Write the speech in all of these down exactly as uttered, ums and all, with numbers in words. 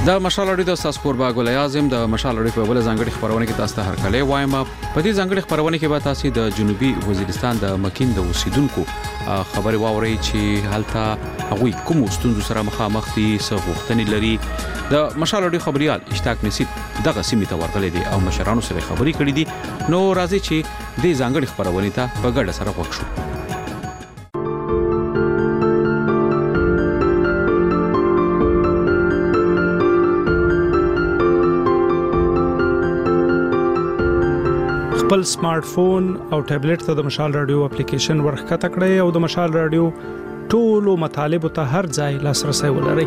د مشال اړیدو تاسو قربا ګل اعظم د مشال اړیدو په بل ځانګړي خبرونه کې تاسو ته هر کله وایم. په دې ځانګړي خبرونه کې به تاسو د جنوبي وزیرستان د مکین د اوسیدونکو خبري واورئ چې هلته هغوی کوم ستونزو سره مخامخ دي، څه غوښتنې لري. د مشال اړیدو خبريال اشتاق نصیب دغه سیمې ته ورغلي دي او مشرانو سره خبري کړې دي. نو راځي چې دې ځانګړي خبرونه ته په ګډه سره وکړو. خپل سمارټ فون او ټابلیټ ته د مشال رادیو اپلیکیشن ورخکته کړئ او د مشال رادیو ټولو مطالبه ته هر ځای لاسرسي ولرئ.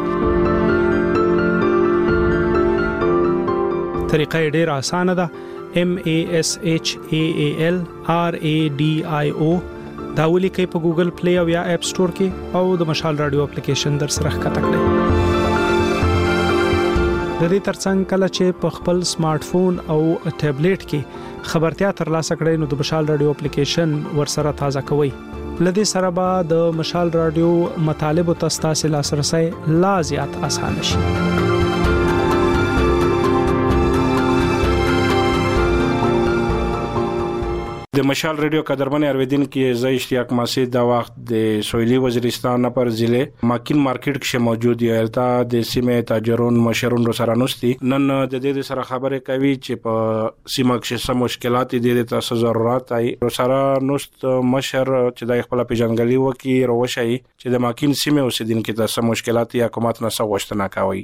طریقه ډیره اسانه ده. M A S H A A L R A D I O دا ولیکئ په ګوګل پلی او یا اپ سٹور کې او د مشال رادیو اپلیکیشن در سره ښکته کړئ. د دې ترڅنګ کله چې په خپل سمارټ فون او ټابلیټ کې خبرتیا ترلاسه کړئ نو د مشال رادیو اپلیکیشن ورسره تازه کوئ. لدې سره به د مشال رادیو مطالب او تاسو لاسرسي لا زیات اسانه شي. د مشال رادیو قدرمن ارویدین کې زې اشتیاق ماسي د وخت د سویلي وزیرستان پر ضلع ماکین مارکیټ کې موجود یو التا د سیمه تاجرون مشرون سره نوستي. نن د دې سره خبره کوي چې په سیمه کې څه مشکلات دي، د تاسو ضرورت ای سره نوست مشر چې د خپل پیژنګلي وکي روشي چې د ماکین سیمه اوسیدونکو ته څه مشکلات یا حکومت نه څه غوښتنه کوي.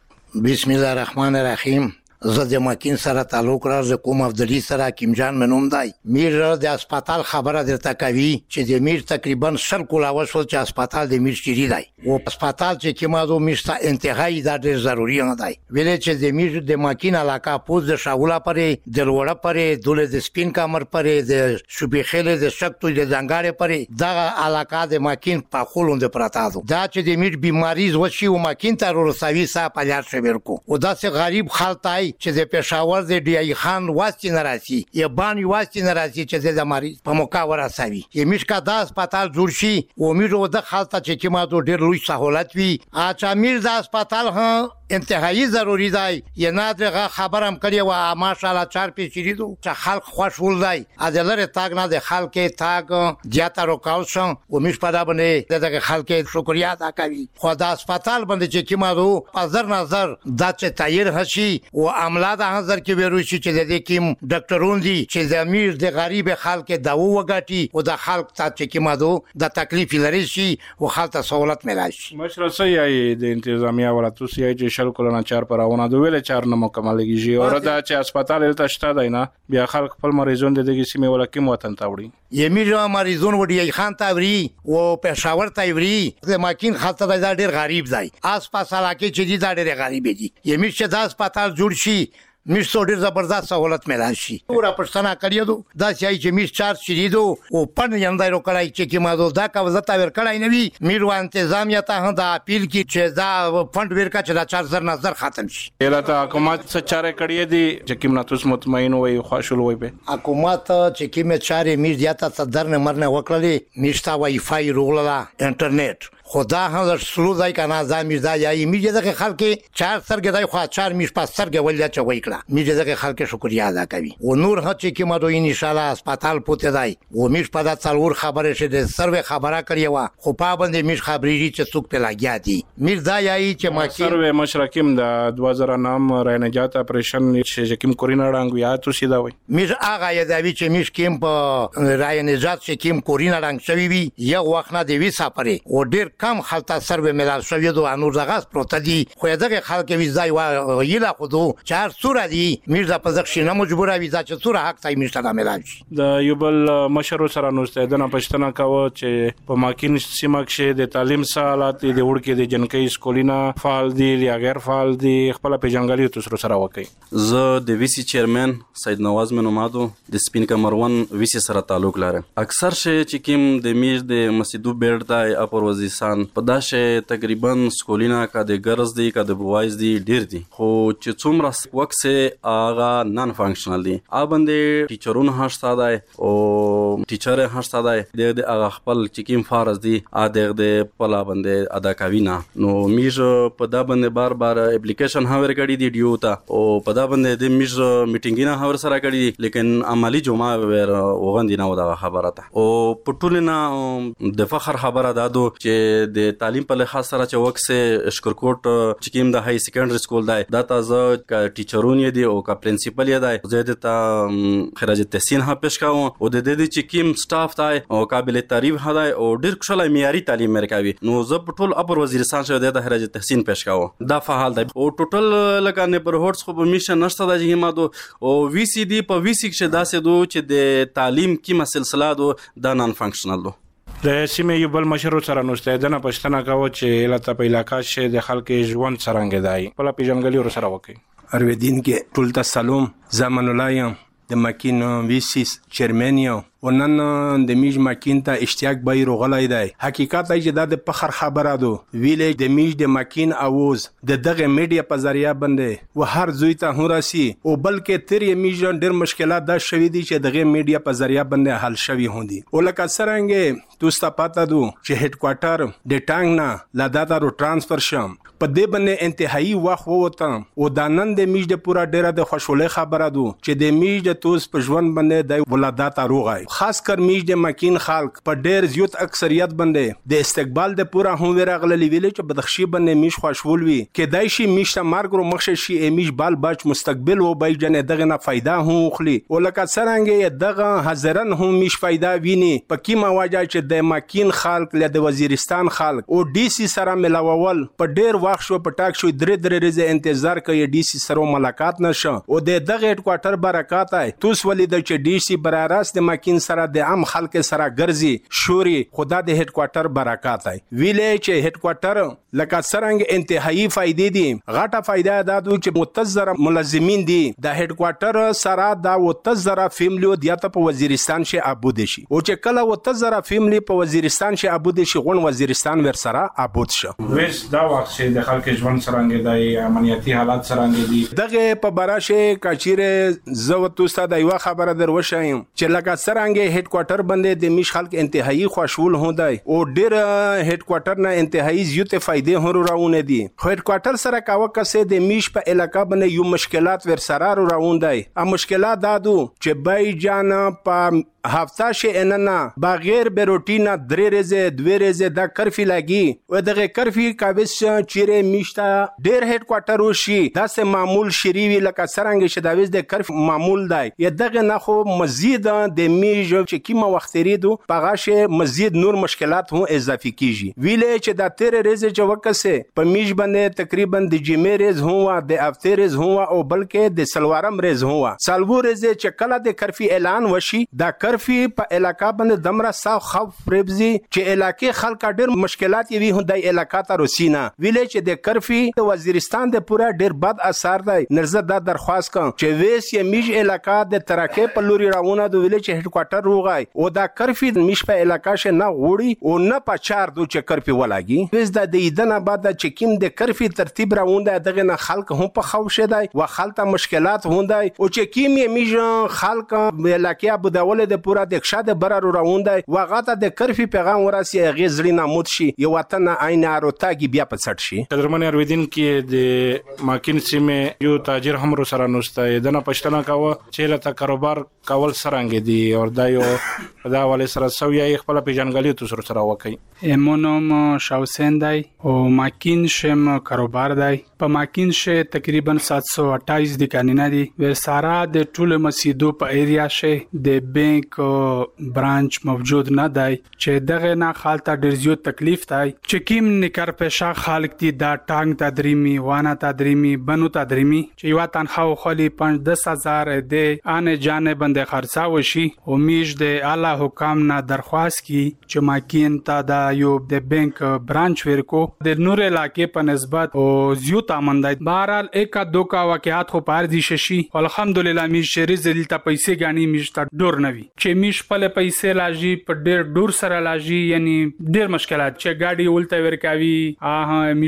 بسم الله الرحمن الرحیم. زه د ماکین سره تعلق راز کوم افضلی سره حکیم جان منوم دی. میر د هسپتال خبره درته کوي چې د میر تقریبا شل کولا وشول چې هسپتال د میر چيري دی او هسپتال چې کیمادو میشته انتهایی دا ډېر ضروری نه دی. ویلې چې د میر د ماکین علاقه پوز د شاولا پرې د لوړه پرې دوله د سپین کمر پرې د شوبېخله د شکتو د ځنګارې پرې دا علاقه د ماکین په خولوند پراتادو. دا چې د میر بیماری وشي او ماکین ته ورسوي سا پلیار شویر کو او دا سه غریب خلک چې د پېښور د ډی ای خان واسطه ناراضي یا باندې واسطه ناراضي چې د مریض په موقع ورسوي. یمیش کا د هسپتال جوړ شي او امید و د خالته چې کیمادو ډېر لوی سہولت وي. اچھا میر د هسپتال ها انتهایی ضروری دی. یا نادره خبرم کړی و ماشاءالله چار پیچری دو چې خلک خوشحال دی. ازلره تاګ نه د خلک تاګ جاته روکاو شو او مش په دا باندې دغه خلک شکریا ادا کوي. خو د هسپتال باندې چې کیمادو پزر نظر د چې تایر هشي او عمله د حاضر کې وروشي چې د دې کیم ډاکټرون دي چې د امیر د غریب خلک داو وګاټي او د خلک ته چې کیمادو د تکلیف لري شي او خلک سہولت ملاشي. مشر سي د انتظامیه ولاتو سي چې شل کولونه چار پراونه د ویل چار نه مکمل کیږي او دا چې هسپتال ته شته دی نه بیا خلک خپل مریضون د دې سیمه ولکه وطن ته وړي. یمیر مریضون وړي خان ته وړي او پېښور ته وړي. د ماکین خلک دا ډېر غریب دی. آس پاس علاقې چې دي دا ډېر غریب دي. یمیر چې د هسپتال جوړ شي مش ډېر زبردست سہولت ملان شي. ورا پښتنه کړیدو دا چې چې مش چار شریدو او پن یندای رو کړای چې کی مادو دا کا وزتا ور کړای نه وی میرو انتظامیه ته دا اپیل کی چې دا فند ورکا چې دا چار زر نظر ختم شي. الهته حکومت څه چاره کړی دي چې کیم ناتوس مطمئن وي خوشحال وي به حکومت چې کیم چاره میر دیاته صدر نه مرنه وکړلې میشتا وای فای روغلا انټرنیټ خدا هم سلو ځای کنه ځامیر ځای یا میږي دغه خلک چار سرګ دای خو چار میش پاس سرګ ولیا چې وای کړه میږي دغه خلک شکریا ادا کوي او نور هڅه کې مدو ان شاء الله هسپتال پوته دی او میش په دا څلور خبره شه د سروې خبره کړی و خو پابند میش خبري چې څوک په لاګیا دي میر دا یای چې ما سروې مشرکیم د دوه زره نام رای نجات اپریشن چې کیم کورینا رنګ یا تو سیدا وای میش هغه یادوي چې میش کیم په رای نجات چې کیم کورینا رنګ شوی وي یو وخت نه دی وی سفرې او ډیر کم خلک سروې ملال شوی دو انور دغه پروت دي خو دغه خلک ویزای و یلا خودو چار سور دي میرزا پزخشینه مجبوره ویزا چې سور حق تای میشته د ملال شي. د یوبل مشر سره نوسته د نه پښتنه کاوه چې په ماکین سیمه کې د تعلیم سالات د وړکې د جنکۍ سکولینا فعال دي یا غیر فعال دي خپل پیژنګلي تاسو سره وکي. زه د وی سي چیرمن سید نواز منومادو د سپین کمرون وی سي سره تعلق لرم. اکثر شي چې کیم د میر د مسجدو بیرته اپر وزیرستان په داشه تقریبا سکولینا کا د ګرز دی کا د بوایز دی ډیر دي خو چې څومره وخت سه اغه نان فانکشنل دي ا باندې ټیچرونه هشتا دی او ټیچر هڅه ده د هغه خپل چکیم فارز دی ا د پلا باندې ادا کوي نه نو میج په دا باندې بار بار اپلیکیشن هاور کړی دی ډیو تا او په دا باندې د میج میټینګ نه هاور سره کړی لیکن عملی جمعه ور وغندې نه دا خبره ده او پټولنا د فخر خبره ده چې د تعلیم په لحاظ سره چې وکسه اشکرکوټ چکیم د های سیکنډری سکول دی دا تازه ک ټیچرون دی او کا پرنسپل دی زیاده تا خراج تحسین ها پیش کاو او د دې چکیم سټاف دی او قابل تعریف هداي او ډیر کښله معیاري تعلیم ورکوي نو زه په ټول اپر وزیرستان شه د خراج تحسین پیش کاو دا فعال دی او ټوټل لکه پر هورس خو په میشن نشته د جهما دو او وی سی دی په وی سی کې داسې دو چې د تعلیم کی مسلسله دو دا نان فنکشنل دو د سیمې یو بل مشر سره نوسته د نه پښتنه کاوه چې لته په علاقې شه د خلک ژوند سرنګ دی په پیژنګلی ور سره وکي ارویدین کې ټول ته سلام زمان الله د ماکین ویسیس چیرمنیو ونن د میج ماکین ته اشتیاق به روغلای دی حقیقت دی چې دا د فخر خبره ده ویلې د میج د ماکین اوز د دغه میډیا په ذریعہ باندې و هر زوی ته هوراسي او بلکې تر یې میج ډېر مشکلات دا شوي دي چې دغه میډیا په ذریعہ باندې حل شوي هوندي او لکه څنګه توستا پاتا دو چې هډ کوارټر د ټانګ نه لا داتا رو ترانسفر شم په دې باندې انتهایی وخت ووته او د نن د میج د پورا ډیره د خوشاله خبره ده چې د میج د توس په ژوند باندې د ولادت روغای خاص کر میج د ماکین خلق په ډیر زیات اکثریت باندې د استقبال د پورا هم ورغللی ویل چې بدخشي باندې میج خوشول وي کې دای شي میج ته مارګرو مخشه شي میج بال بچ مستقبل و بای جن دغه نه फायदा هم خلی او لکه څنګه دغه حاضرن هم میج फायदा ویني په کیمه واجه چې د ماکین خلق له د وزیرستان خلق او ډي سي سره ملاول په ډیر وخت شو پټاک شو درې درې ریزه انتظار کوي ډي سي سره ملاقات نشه او د دغه هډ کوارټر برکات آی توس ولید چې ډي سي براراست د ماکین سره د عام خلک سره ګرځي شوري خدا د هډ کوارټر برکات آی ویلې چې هډ کوارټر لکه څنګه انتهایی فائدې دي غټه فائدہ دا دوی چې متزره ملازمین دي د هډ کوارټر سره دا متزره فیملی د یاته په وزیرستان شي ابود شي او چې کله متزره فیملی په وزیرستان شي ابود شي غون وزیرستان ور سره ابود شي ویس دا وخت چې د خلک ژوند سرانګ دی امنیتي حالات سرانګ دي دغه په براشه کاچیره زو توستا د یو خبره در وشایم چې لکه سرانګ هډ کوارټر باندې د میش خلک انتهایی خوشحال هوندای او ډیر هډ کوارټر نه انتهایی زیاته فائدې هرو راونه دي هډ کوارټر سره کاوه کسه د میش په علاقہ باندې یو مشکلات ور سره راوندای ا مشکلات دادو چې بای جان په هفته شي اننا بغیر بروټینا درې ریزه دوه ریزه دا کرفی لګي او دغه کرفی کاوس چیرې میشتا ډیر هډ کوارټر وشي دا سه معمول شریوی لکه سرنګ شداویز د کرف معمول دی یا دغه نه خو مزید د میج چې کیمه وخت ریدو پغاشه مزید نور مشکلات هم اضافي کیږي ویلې چې دا تیر ریزه چې وکسه په میج باندې تقریبا د جمعې ریز هوا د هفته ریز هوا او بلکې د سلوارم ریز هوا سالو ریزه چې کله د کرفی اعلان وشي دا کرفی په علاقہ باندې دمره صاف خوف ربزي چې علاقې خلک ډېر مشکلات یې وي هدای علاقہ ته روسینا ویلې چې د کرفی د وزیرستان د پورا ډېر بد اثر دی نرزه دا درخواست کوم چې ویس یې میج علاقہ د ترکه په لوري راونه د ویلې چې هډ کوارټر روغای او دا کرفی د میج په علاقہ شه نه غوړي او نه پچار دو چې کرفی ولاګي ویس د دیدنه بعد چې کیم د کرفی ترتیب راونه دغه نه خلک هم په خوف شه دی او خلک مشکلات هوندای او چې کیم یې میج خلک علاقې ابو داول د پورا د ښاده برارو راوندای واغاته د کرفی پیغام وراسي غزړی نامود شي یو وطن عین اروتاګي بیا په څټ شي قدرمن ارویدین کې د ماکین سیمه یو تاجر هم رو سره نوسته دنه پښتنه کاوه چې لته کاروبار کول سرانګ دي او دا یو دا ولې سره سویا خپل پیژنګلی تو سره سره وکي امونوم شاوسین دی او ماکین شم کاروبار دی په ماکین شه تقریبا سات سو اٹھائیس دکانونه دي ورساره د ټول مسجدو په ایریا شه د بانک برانچ موجود نه دی چې دغه نه خالته ډیر زیات تکلیف دی چې کیم نکر پېښه خالق دي دا ټانګ تدریمی وانه تدریمی بنو تدریمی چې یو تنخواه خالي پنځه دس هزار دی ان جانه بند خرڅا وشي او میش د اعلی حکام نه درخواست کی چې ماکین تا دا یو د بانک برانچ ورکو د نور علاقې په نسبت او زیات امندای بهرال یک دوکا واقعات خو پار دي شي الحمدلله میش شری زلیتا پیسې غانی میش تا ډور نوي چې میش په پیسې لاجی په ډیر ډور سره لاجی یعنی ډیر مشکلات چې ګاډي ولته ورکاوي اه میج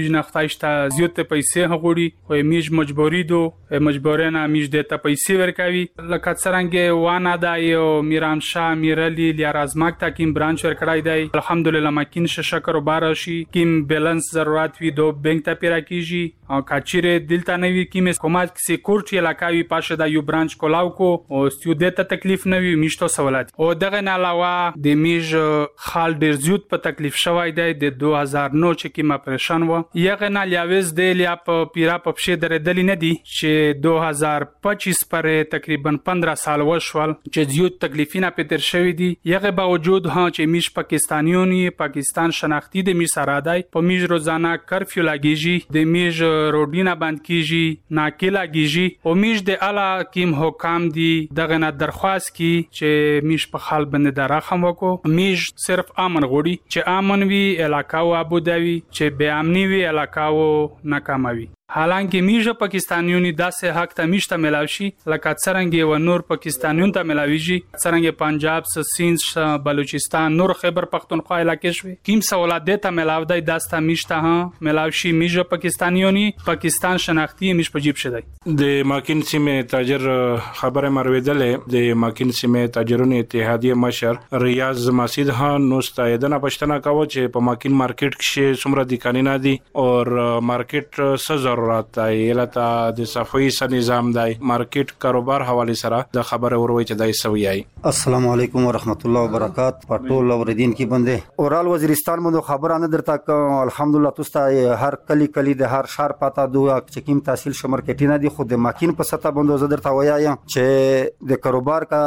میج نختایشته زیات پیسې هغوړي خو میج مجبوری دو مجبورانه میج د ته پیسې ورکوي لکه څنګه وانه د یو میران شاه میرلی لیارازماک تا کیم برانچ ورکړای دی الحمدلله ماکین شکر بارشي کیم بیلانس ضرورت وی دو بانک ته پیرا کیږي او کاچیره دلته نوی کیم حکومت کسی کورټ علاقاوي پاشه د یو برانچ کولاو کو او ستودیت ته تکلیف نوی میشتو سوالات او دغه نه علاوه د میج خال ډیر زیات په تکلیف شوای دی د دوه هزار نه چې کیم اپریشن و یغه نه لیاوز دی لیا په پیرا په شه درېدل نه دی چې دوه هزار پچیس پر تقریبا پندرہ سال وشول چې زیات تکلیفینه په تر شوی دی یغه باوجود ها چې میج پاکستانیونی پاکستان شناختی د میج سره دی په میج روزانه کرفیو لاګیږي د میج روډینا بند کیږي ناکلا کیږي او میج د اعلی کیم حکام دی دغه نه درخواست کی چې میج په خال باندې درخم وکړو میج صرف امن غوړي چې امن وی علاقہ او ابوداوی چې بے امنی وی علاقہ او ناکاموي حالانکه میجه پاکستانیونی داسې حق ته میشته ملاوي لکه څنګه و نور پاکستانیون ته ملاويږي څنګه پنجاب سند بلوچستان نور خیبر پختونخوا علاقې شوي کیم سوالات ته ملاوي داسته میشته ها ملاوي میجه پاکستانیونی پاکستان شناختی میش پجیب شدی د ماکین سیمه تاجر خبره مرویدلې د ماکین سیمه تاجرونو اتحادیه مشر ریاض مسجد ها نو ستایدنه پښتنه کاوه چې په ماکین مارکیټ کې څومره د قانونا دي او مارکیټ سزا ضرورت دی لته د صفوي سره نظام دی مارکیټ کاروبار حواله سره د خبره وروي چې دای سویای السلام علیکم ورحمت الله وبرکات پټول اوریدین کی بنده اورال وزیرستان مو خبر نه درته الحمدلله تاسو هر کلی کلی د هر شهر پتا دوه چکیم تحصیل شمر کټینه دي خود ماکین په ستا بندو زه درته وایم چې د کاروبار کا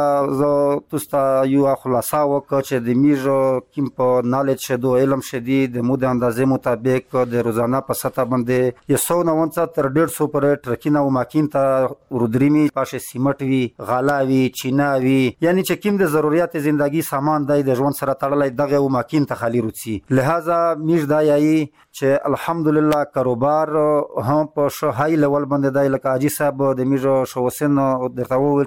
تاسو یو خلاصا وک چې د میج کیم په نالج شدو علم شدي د مود اندازې مطابق د روزانه په ستا باندې یو سو نه تر ډېر سو پر ټرکینه او ماکین ته رودریمی پاشه سیمټ وی غالا وی چینا وی یعنی چې کوم د ضرورت زندگی سامان دای د ژوند سره تړلای دغه او ماکین ته خالی روڅي لہذا میج دایي چې الحمدلله کاروبار هم په شهای لیول باندې دای لکه اجي صاحب د میج شوسن درته وویل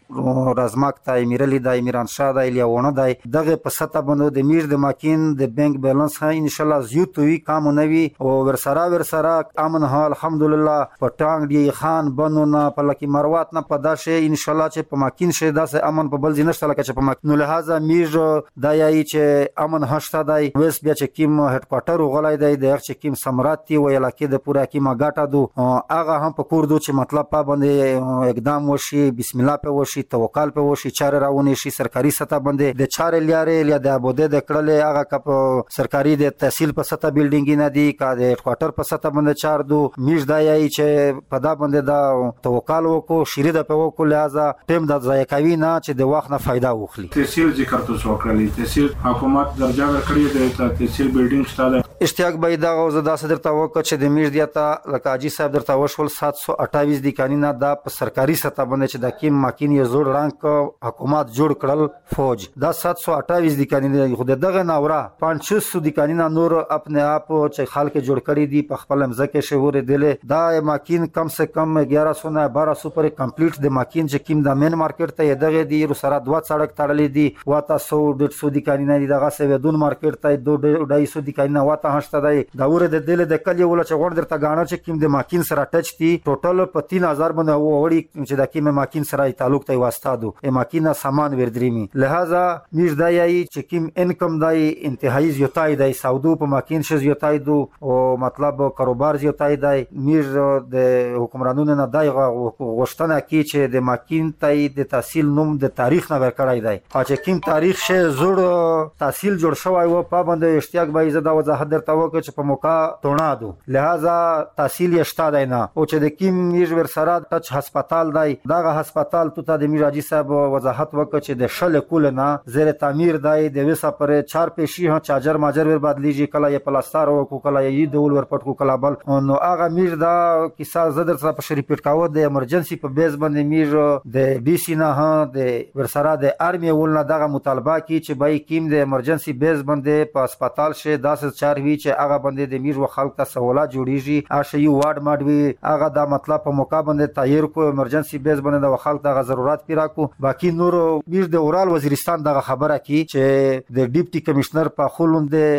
چې رازماک ته امیرلی دای میران شاه دای لیاونه دای دغه په ستا باندې د میج د ماکین د بانک بیلانس ها ان شاء الله زیات وی کام نوي او ورسره ورسره امن ها الحمدلله پټانګ دی خان بنونه په لکی مروات نه پداشه ان شاء الله چې په ماکین شه داسه امن په بل ځینشت لکه چې په ماکین لہذا میج دایي چې امن هشته دای وس بیا چې کیم هډ کوارټر غلای دی د چې کیم سمرات دی ویل کې د پورا کیما غاټا دو هغه هم په کور دو چې مطلب په باندې اقدام وشي بسم الله په وشي توکل په وشي چاره راونی شي سرکاري سطح باندې د چاره لیارې یا د ابوده د کړل هغه کپ سرکاري د تحصیل په سطح بلډینګ نه دی کا د هډ کوارټر په سطح باندې چار دو میج دایي چې په دا باندې دا توکل وکړو شری د په وکړو لہذا ټیم د ځای کوي نه چې د وخت نه फायदा واخلي تحصیل ذکر تاسو وکړلی تحصیل حکومت درجه ورکړی دی ته تحصیل بلډینګ شته اشتیاق به دا غوځه داسې درته وکړه چې د میج دیاته لکه اجي صاحب درته وشول سات سو اټاویس دی قانونا دا په سرکاري سطح باندې چې د کیم ماکین یو زوړ رانک حکومت جوړ کړل فوج دا سات سو اټاویس دی قانونا خو دغه ناوړه پنځه سو دی قانونا نور خپل اپ چې خلک جوړ کړی دی په خپل مزکه شعور دله دا ماکین کم سے کم ग्यारह सौ نه بارہ سو پر کمپلیټ د ماکین چې کیم د مین مارکیټ ته دغه دی رو سره دوه سړک تړلې دی واته سو ډېر سو دی قانونا دی دغه سه ودون مارکیټ ته دوه ډای سو دی قانونا واته هشته دی دا ور د دل د کلی ول چې غوړ درته غاڼه چې کیم د ماکین سره ټچ دی ټوټل په تین هزار باندې وړي چې د کیم ماکین سره تعلق ته واسطه دو ا ماکینا سامان وردريمي لہذا میج دایي چې کیم انکم دای انتهایی زیاتای دی سودو په ماکین ش زیاتای دو او مطلب کاروبار زیاتای دی میج د حکمرانونو نه دای غوښتنه کی چې د ماکین تای د تحصیل نوم د تاریخ نه ورکړای دی چې کیم تاریخ شه زوړ تحصیل جوړ شوی و په باندې اشتیاق به زده وضاحت درته وکړ چې په موقع تونادو لہذا تحصیل یشتا دی نه او چې د کیم میج ور سره ټچ هسپتال دی دغه هسپتال ته د میراجی صاحب وضاحت وکړ چې د شل کول نه زیر تعمیر دی د وسه پر چار پېشي ها چارجر ماجر ور بدلیږي کله یې پلاستر او کله یې دول ور پټ کو کله بل نو هغه میج دا کیسه زدر سره په شریف پټکاو د ایمرجنسي په بیس باندې میج د بي سي نه ها د ور سره د ارمي ولنه دغه مطالبه کی چې بای کیم د ایمرجنسي بیس باندې په هسپتال شه داسې چار وی چې هغه باندې د میج و خلک ته سہولت جوړیږي اشه یو وارد ماډوي هغه دا مطلب په موقع باندې تایر کو ایمرجنسي بیس باندې د خلک ته ضرورت پیرا کو باقی نور میج د اورال وزیرستان دغه خبره کی چې د ډیپټي کمشنر په خلوند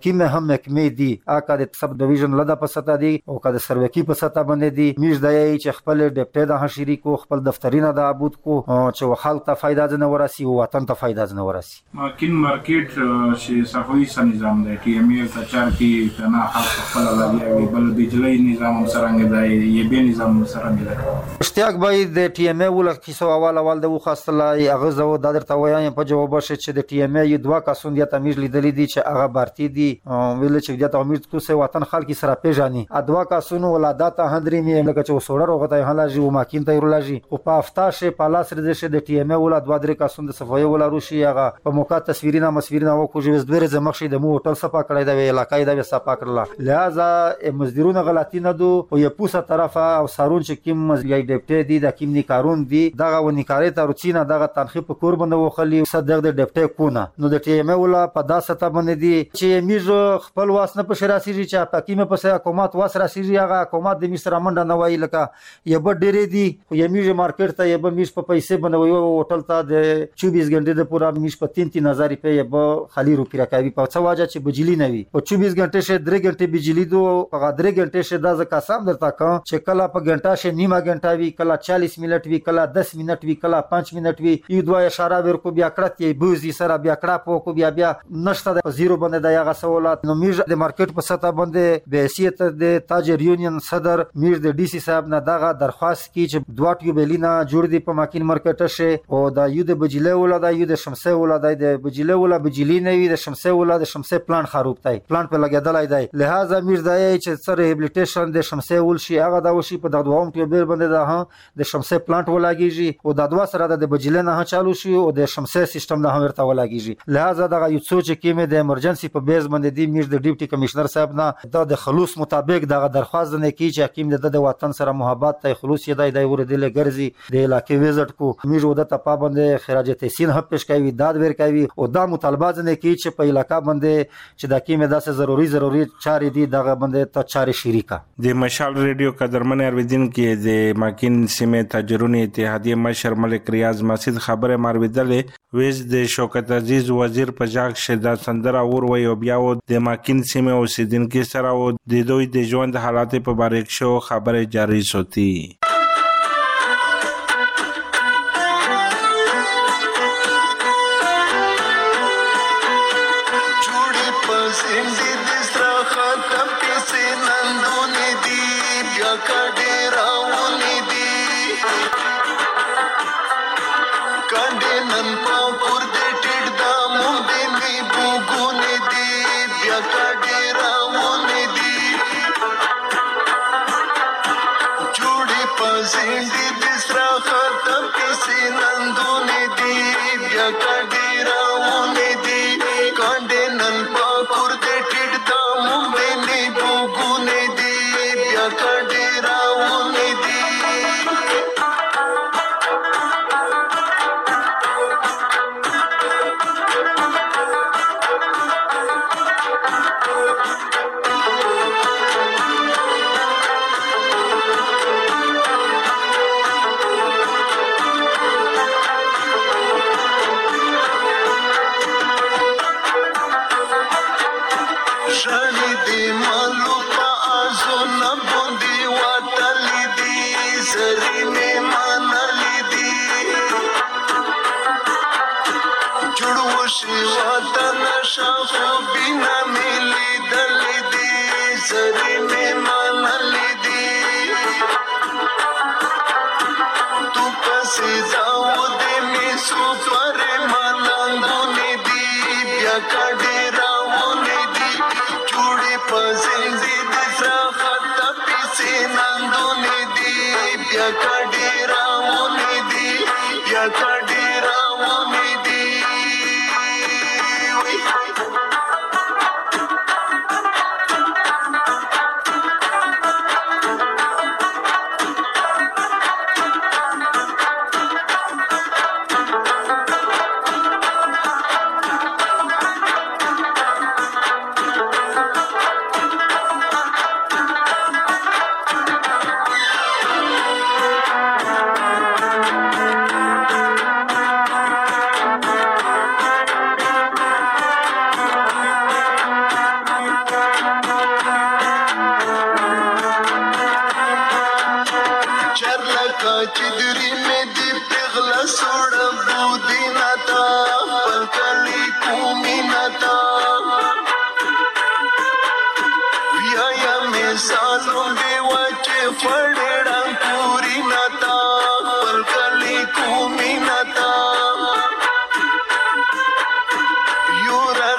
کیمه هم محکمې دي اکا د سب ډیویژن لدا په ستا دي او کا د سروکی په ستا باندې دي میش د چې خپل ډیپټي د هشری کو خپل دفترینه د عبود کو چې خلک ته فائدہ نه ورسي او وطن ته فائدہ نه ورسي ماکین مارکیټ چې صفوي سن نظام دی ټي ام ای ته چار کې تنا خاص خپل لګي بل بجلی نظام سرنګ دی یی به نظام سرنګ دی اشتیاق به د ټي ام ای ول کیسو اول اول د خاصله هغه زو د درته وایم په جواب شي چې د ټي ام ای دوه کسون دي تمیز لیدلې دي چې هغه بارتي دي ویل چې د امیر کو سه وطن خلک سره پیژني ادوا کسون ولادت هندري مې لکه چې وسوړه روغه ته هلا جی ماکین ته ورلاجی او په افتاشه پالاس رده د ټي ام ای ول ادوا درې کسون د صفوي ول روشي هغه په موقع تصویرونه مسویرونه او کو جوز دوره زمخشي د مو هوټل صفا کړی دا علاقې دا صفا کړل لہذا مزدورونه غلطی نه دو او یو پوسه طرفه او سارون چې کیم مزګی ډیپټي دي د کیم نیکارون دي دغه ونیکاري ته روچینه دغه تنخیب په کور باندې وخلی صدق د ډیپټي کو نه نو د ټي ام ای ول په داسته باندې دي چې میز خپل واسنه په شراسي چې پکې مې په حکومت واس راسي هغه حکومت د مصر منډه نه وای لکه یو ډېرې دي یو میز مارکیټ ته یو میز په پیسې بنوي او هوټل ته د چوبیس غنټې د پورا میز په تین تین هزار روپے یو خالی روپی راکوي په څه واجه چې بجلی نه وي او چوبیس غنټې شه درې غنټې بجلی دو په درې غنټې شه د قسم درته کوم چې کله په غنټه شه نیمه غنټه وی کله چالیس منټ وی کله دس منټ وی کله پنځه منټ وی یو دوه اشاره ورکو بیا کړت یی بوزي سره بیا کړه په کو بیا بیا نشته د زیرو باندې د یغه سوالات نو میز د مارکیټ په سطح باندې به حیثیت د تاجر یونین صدر میر د ډي سي صاحب نه دغه درخواست کی چې دوه ټیوبلینا جوړ دي په ماکین مارکیټ شه او د یو د بجلی ولا د یو د شمسه ولا د بجلی ولا بجلی نه وي د شمسه ولا د شمسه پلان خراب دی پلان په لګیدلای دی لہذا میر د چې سره ریهابلیټیشن د شمسه ول شي هغه د وشي په دغه دوم ټیوبل باندې د د شمسه پلانټ ولاګیږي او د دوه سره د بجلی نه چالو شي او د شمسه سیستم نه ورته ولاګیږي لہذا دغه یو څه چې کیمه د ایمرجنسي په بیس باندې دی میر د ډیپټي کمشنر صاحب نه د خلوص مطابق دغه درخواست نه کی چې حکیم د د وطن سره محبت ته خلوص یې دای دای ور دي لګرځي د علاقې وزټ کو میر ود ته پابند خراج تحسین حق پیش کوي داد ور کوي او دا مطالبات نه کی چې په علاقہ باندې چې د حکیم داسې ضروری ضروری چارې دي دغه باندې ته چارې شریکا د مشال ریډیو قدرمن ارویدین کې د ماکین سیمه تاجرون اتحادیه مشر ملک ریاض مسجد خبره مارویدلې ویز د شوکت عزیز وزیر په ځاګ شدا سندره اور وی او بیا د ماکین سیمه اوسیدونکو سره او د دوی د ژوند حالات په باره کې شو خبره جاری شوتی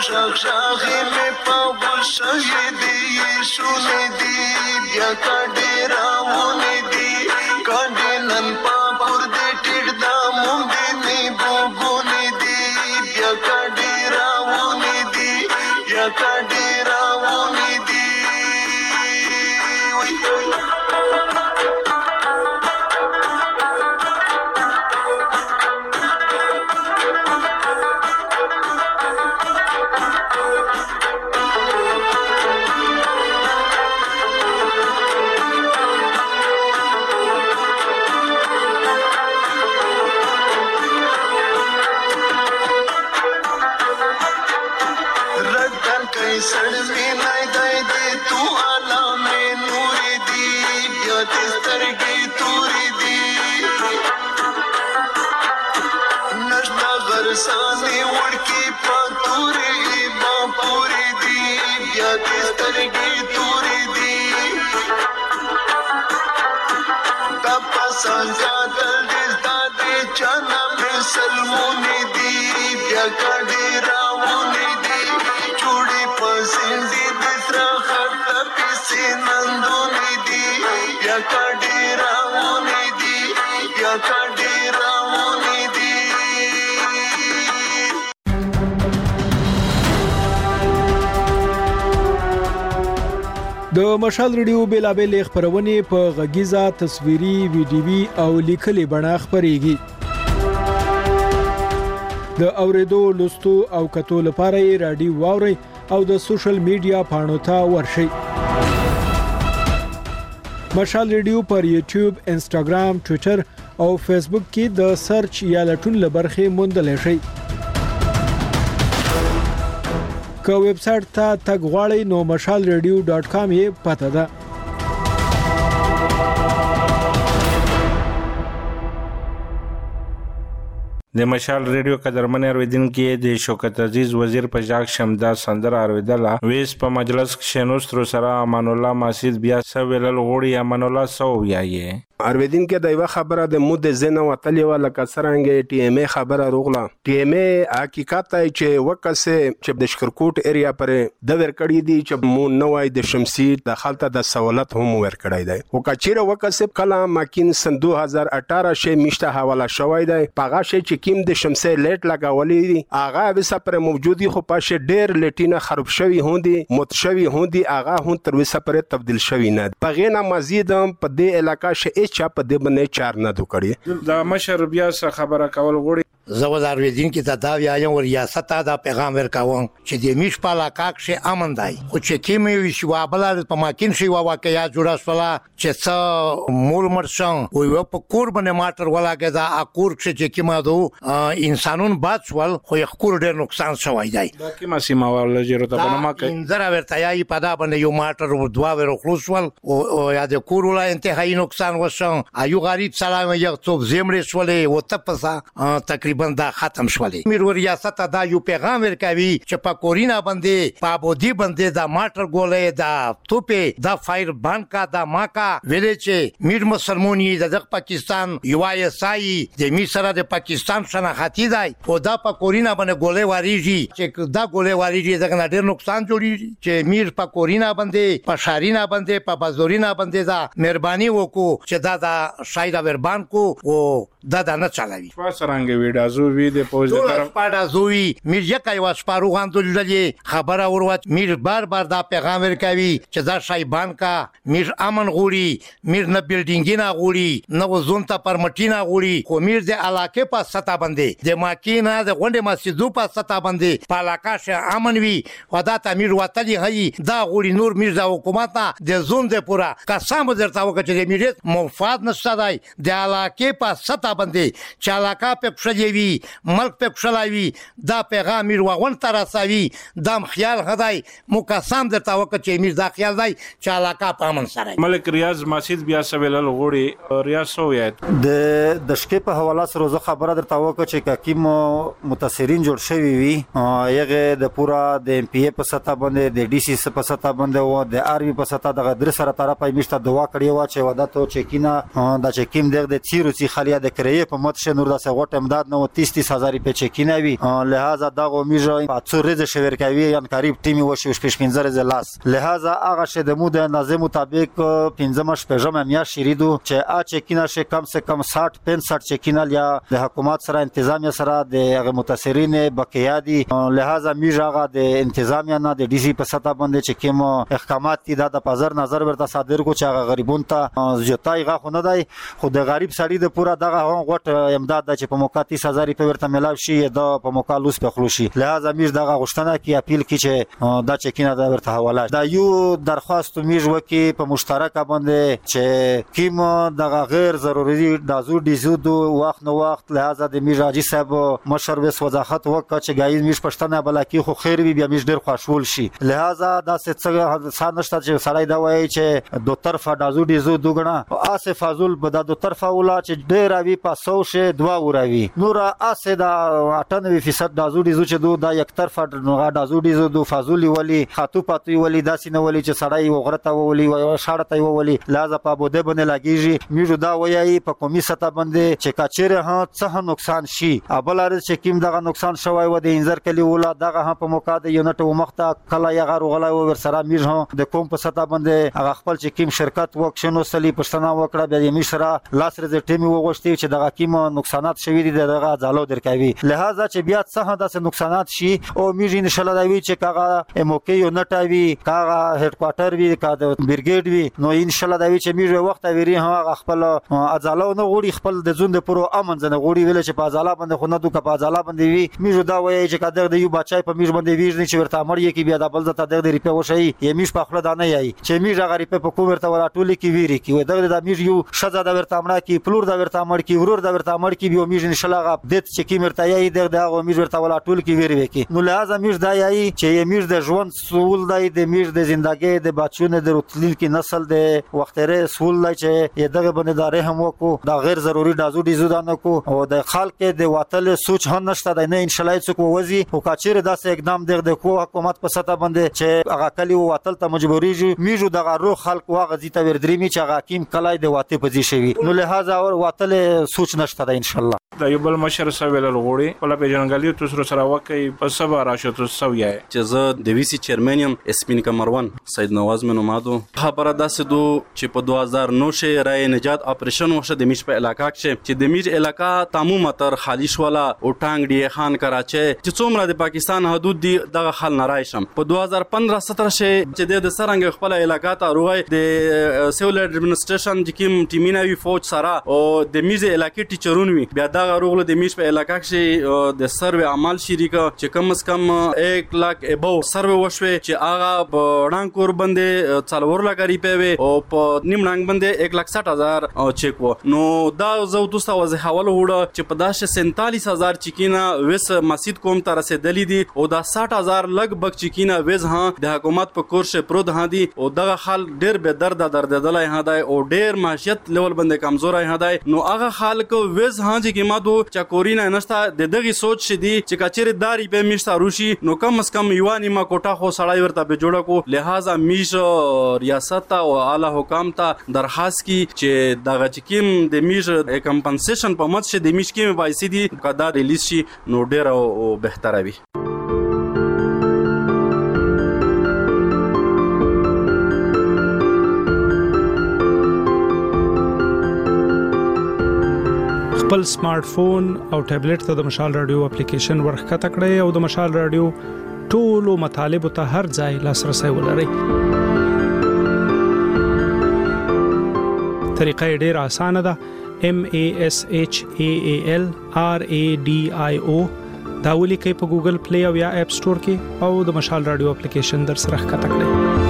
شخ شاخي مې په شهیدی شونه دی بیا کډې راونه دی کډې نن پاپور دې ټډ دا مونږ دې بوګونه دی بیا کډې راونه دی بیا کډې راونه دی सड़वी नहीं दे दे तू आला में नूरी दी या तिस्तर की तूरी दी नशना गरसानी उड़की पातूरी बापूरी दी या तिस्तर की तूरी दी तपा संगा तल दिसदा दे चाना में सलमोनी दी या काडी रावनी दी चूड़ी पसंदी दूसरा खत पिसी नंदोनी दी या काडी रावनी दी या काडी रावनी दी د مشال ریډیو بیلابل خبرونه په غږیزه تصویري ویډیوي او لیکلي بڼه خبريږي د اوریدو لوستو او کتو لپاره رادیو واوري او د سوشل میډیا پاڼو ته ورشي مشال ریډیو پر یوټیوب انسټاګرام ټوئیټر او فیسبوک کې د سرچ یا لټون لبرخه موندل شي که ویب سټ ته تګ غواړئ نو مشال ریډیو ډاټ کام یې پته ده د مشال ریډیو قدرمن اوریدونکو د شوکت عزیز وزیر په ځاګ شمدا سندر اوریدله ویس په مجلس کې شنوستر سره امان الله ماسید بیا سویل غوړی امان الله سو یایې ارویدین کې دایو خبره د مود زنه وتلی ولا کسرانګ ټي ام ای خبره روغله ټي ام ای حقیقت ای چې وکسه چې د شکرکوټ ایریا پر د ورکړی دی چې مو نوای د شمسي د خلطه د سہولت هم ورکړی دی او کچیره وکسه کله ماکین سن دو هزار اٹھارہ شه مشته حواله شوی دی پاغه شه چې کیم د شمسي لیټ لگاولې دي اغه وسه پر موجودی خو پاشه ډیر لیټینه خراب شوی هوندي مت شوی هوندي اغه هم تر وسه پر تبديل شوی نه پغې نه مزید په دې علاقې شه چا په دې باندې چار نه دوکړي دا مشر بیا څه خبره کول غوړي زوازار ودین کې ته دا ویایم ور ریاست دا پیغام ورکاوم چې د میش په علاقه کې امن دی او چې کیمې وشوا بل په ماکین شي واقعیا جوړه شولا چې څو مول مرشن او یو په کور باندې ماټر ولاګه دا اکور چې کیما دو انسانون باد شول خو یو کور ډېر نقصان شوی دی دا کیما سیما ول جوړه ته بنما کوي انځرا ورته یای په دا باندې یو ماټر دوا ور خلاص ول او یا د کور ولا انتهایی نقصان وشو ایو غریب سلام یو څوب زمړې شولې او تپسا تقریبا دا ختم شولې میر ریاست دا یو پیغام ورکوي چې په کورینا باندې په ابودی باندې دا ماټر ګولې دا توپه دا فایر بانکا دا ماکا ویلې چې میر مسلمانۍ د پاکستان یو ایس آی د مصر د پاکستان شناختی دی او دا په کورینا باندې ګولې واریږي چې دا ګولې واریږي دا ډېر نقصان جوړي چې میر په کورینا باندې په شارینا باندې په بازورینا باندې دا مهرباني وکړو چې دا دا شاید وربان کو او دا دا نه چلاوي واسرانګ ویډا زو وی د پوز د طرف پاډا زوی میر یکای واس پاروغان دلې خبره وروت میر بار بار دا پیغام ورکوي چې دا شایبان کا میر امن غوړي میر نه بلډینګ نه غوړي نه زونتا پرمټینا غوړي خو میر د علاقې په ستا باندې د ماکینا د غونډه مسجدو په ستا باندې په علاقې شه امن وی ودا ته میر وتلی هي دا غوړي نور میر د حکومت د زون د پورا قسم درته وکړي چې میر مفاد نشته دی د علاقې په ستا باندې چې علاقې په خشلوي ملک په خشلاوي دا پیغام میر وغون تر رسوي دم خیال هداي مو قسم درته وکړي چې میر دا خیال دی چې علاقې په امن سره ملک ریاض ماسید بیا سویل غوړي ریاض سو یاد د د شکې په حواله سره زه خبره درته وکړم چې کوم متاثرین جوړ شوی وي یغه د پورا د ام پی ای په سطح باندې د ډي سي په سطح باندې او د ار وی په سطح د در سره طرفه میشته دوا کړی و چې ودا ته چې کینا دا چې کیم دغه د چیرو چې خالیا د کرې په مت شه نور د سغوت امداد نه तीस तीस हजार روپے چکینه وي لہذا دغه میژه په څو ورځې شویر کوي یان قریب ټیمي وشي شپږ پنځه ورځې لاس لہذا هغه شه د مو د نظم مطابق پنځم شپږم میاشت شریدو چې ا چکینه شه کم سے کم साठ پنځه چکینه یا د حکومت سره انتظامیه سره د هغه متاثرین بقیادی لہذا میژه هغه د انتظامیه نه د ډي سي په سطح باندې چې کوم احکامات دي د پازر نظر ورته صادر کو چې هغه غریبون ته زیاتای غو نه دی خو د غریب سړي د پورا دغه غوټ امداد چې په موقع تیس هزار په ورته ملاو شي د په موقع لوس په خلوشي لہذا میژ دغه غشتنه کی اپیل کی چې دا چکینه د ورته حواله دا یو درخواست میژ وکي په مشترکه باندې چې کیم دغه غیر ضروري دازو ديزو دو وخت نو وخت لہذا د میژ حاجی صاحب مشر وس وضاحت وکړه چې غایز میژ پښتنه بلکی خو خیر وي بیا میژ ډیر خوشحال شي لہذا دا څه سانشته چې سړی دا وایي چې دو طرفه دازو ديزو دوګنا اسه فاضل بدا دو طرفه ولا چې ډیر وی په سو شه دوا وراوي نور اسه دا اټنوي فیصد دازو ديزو چې دو دا یک طرفه نو دازو ديزو دو فاضل ولی خاطو پاتوي ولی داسینه ولی چې سړی وغرته ولی او شاړته ولی لازم په بده باندې لګیږي میژو دا وایي په قومي سطح باندې چې کاچره ها څه نقصان شي ابلار چې کیم دغه نقصان شوی و د انذر کلی ولا دغه په موقع د یونټ مخته کله یغه رغلا ور سره میژ ها د کوم په سطح باندې هغه خپل چې کیم شرکت وکښنو سلی پښتنه وکړه بیا میژ سره لاس رز ټیمي وغوښتي چې دغه کیم نقصانات شوی دي دغه ځالو درکوي لہذا چې بیا څه داسې نقصانات شي او میژ ان شاء الله دا وی چې کاغه موقع یو نټاوي کاغه هډ کوارټر وی کاغه برګیډ وی نو ان شاء الله دا وی چې میژ وخت ویری هغه خپل ازالو نه غوړي خپل د زوند پرو امن زنه غوړي ویل چې په ازاله باندې خو نه دوه په ازاله باندې وی میژ دا وایي چې کاغه د یو بچای په میژ باندې ویژ چې ورته امر یې کی بیا د بل ځته د ریپه وشي یې میژ په خپل دانه یي چې میژ هغه ریپه په کوم ورته ولا ټولی کی ویری کی و دغه د میژ یو شزا د ورته امر کی پلور د ورته امر کی ورور د ورته امر کی بیا میژ ان شاء الله غ دت چې کی مرته یي دغه میژ ورته ولا ټول کی ویری وکي نو لازم میژ دا یي چې میژ د ژوند سول دی د میژ د ژوندګي د بچونه د رتلیل کی نسل د وختره سول دی چې دغه باندې داره هم وکړو دا غیر ضروري دازو ديزو دانه کو او د خلک د واتل سوچ هم نشته د نه ان شاء الله څوک وځي او کاچره داسې اقدام دغه کو حکومت په سطح باندې چې هغه کلی واتل ته مجبوري میژو دغه روح خلک واغ زیته ور درېمی چې هغه حکیم کلای د واته پځي شوی نو لہذا اور واتل سوچ نشته ان شاء الله دا یو بل مشر سویل لغوړي په لپاره جنګالي تاسو سره واکي په سبا راشد سویا چې زه د وی سي چیرمن یم اسپین کمروان سید نواز منو مادو خبره داسې دو چې په دوه هزار نو شه رای نجات اپریشن وشه د میش په علاقہ کې چې د میش علاقہ تمام تر خالیش والا او ټانګ ډی خان کراچي چې څومره د پاکستان حدود دی دغه خل نارایشم په دوه هزار پندرہ سترہ شه چې د سرنګ خپل علاقہ ته روغی د سیول ایڈمنسټریشن د کیم ټیمینه وی فوج سره او د میز علاقې ټیچرون وی بیا دا غروغله د میش په علاقہ کې د سروې عمل شریکه چې کم از کم یک لاک ابو سروې وشوي چې هغه په ډانکور باندې څلور لک ریپې او په نیم ډانګ باندې یک لاک ساठ هزار چیک وو نو دا زو تاسو وځه حواله وړه چې په داشه سینتالیس هزار چکینه وس مسجد کوم ته رسیدلې دي او دا ساठ هزار لګ بک چکینه وز ها د حکومت په کورشه پرود ها دي او دغه حال ډیر به درد درد دلای ها دی او ډیر معیشت لیول باندې کمزورای ها دی نو هغه حال کو وز ها چې مادو چاکورینا نشتا د دغه سوچ شدي چې کچېره داری به میشتا روشي نو کم از کم یوانی ما کوټه خو سړی ورته به جوړه کو لہذا میش ریاست او اعلی حکام ته درخواست کی چې دغه چکیم د میش کمپنسیشن په مت شه د میش کې وایسي دي کدا ریلیز شي نو ډیر او بهتره وي خپل سمارټ فون او ټابلیټ ته د مشال رادیو اپلیکیشن ورخته کړئ او د مشال رادیو ټولو مطالب ته هر ځای لاسرسي ولرئ. طریقه ډېر اسانه ده. M A S H A A L R A D I O دا ولیکئ په ګوګل پلی او یا اپ سٹور کې او د مشال رادیو اپلیکیشن در سره ښکته کړئ.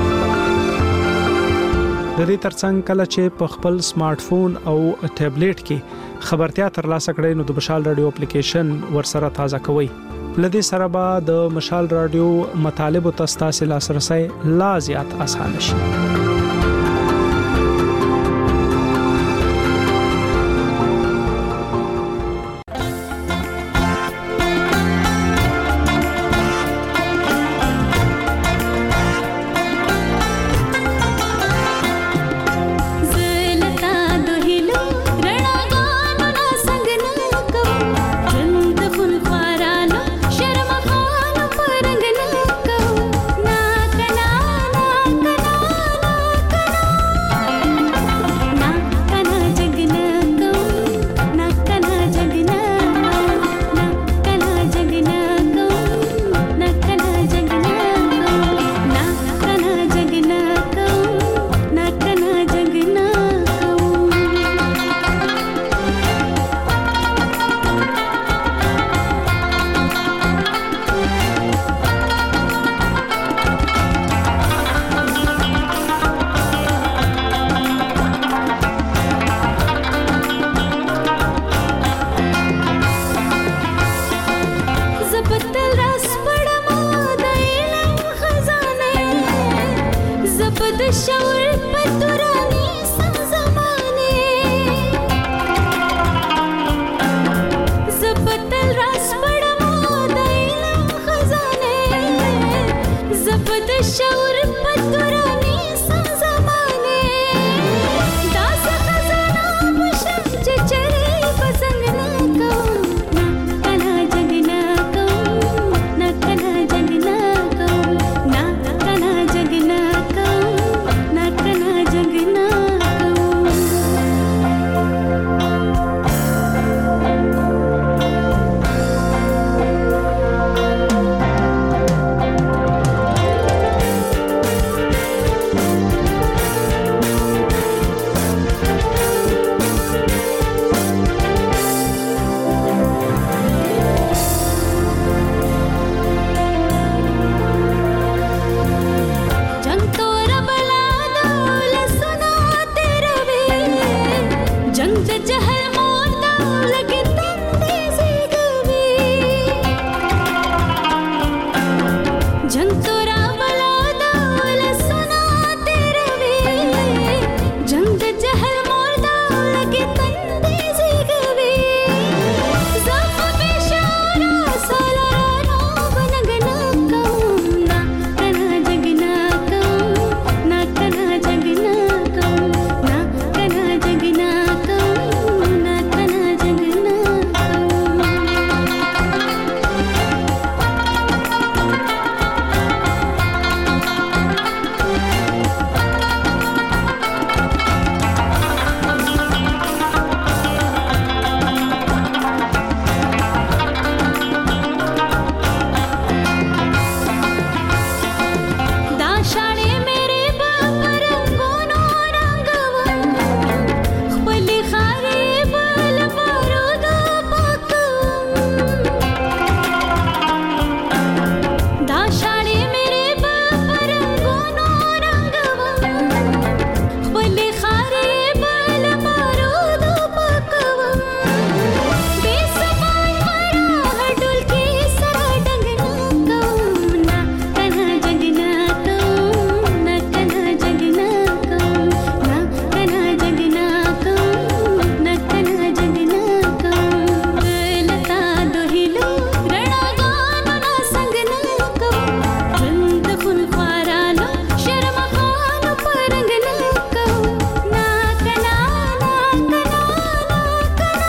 د دې ترڅنګ کله چې په خپل سمارټ فون او ټابلیټ کې خبرتیا ترلاسه کړئ نو د مشال رادیو اپلیکیشن ورسره تازه کوئ. لدې سره به د مشال رادیو مطالب او تاسو لاسرسي لا زیات اسانه شي. زلتا دهلو رڼا غانو نا څنګه نکو ژوند شعور پتورانی سم زمانه زبتل راس پڑمو دایلم خزانه زبت شعور پتورانی سم زمانه داس خزانه مشم چچری پسند نہ کہوں نہ کنا جگ نہ کہوں نہ کنا جگ نہ کہوں نہ کنا جگ نہ کہوں نہ کنا جگ نہ کہوں जंग तोरा बला दौल सुना तेरा वे जंग ते जहर मोता लगे तंदे से गवे जंग तोरा बला दौल सुना तेरा वे जंग ते जहर मोता लगे तंदे से गवे ज़फ बेशारा सालारानो बनगना कहूँ ना कना जग ना कहूँ ना कना जग ना कहूँ ना कना जग ना कहूँ ना कना जग ना कहूँ दाशाळे मेरे बापर रंगोनो रंगवन खपली खारे बल बारूद पाकवन दाशाळे मेरे बापर रंगोनो रंगवन खपली खारे बल बारूद पाकवन बेसमान मरा हडुल के सरा डंगना कहूँ ना कना जग ना कहूँ ना कना जग ना कहूँ ना कना जग ना कहूँ ना कना जग ना कहूँ लता दोहिलो रणा गानो ना संग ना कहूँ रंग खुन ख्वारालो शर्म खानो परंग ना कहूँ ना कना ना कना ना कना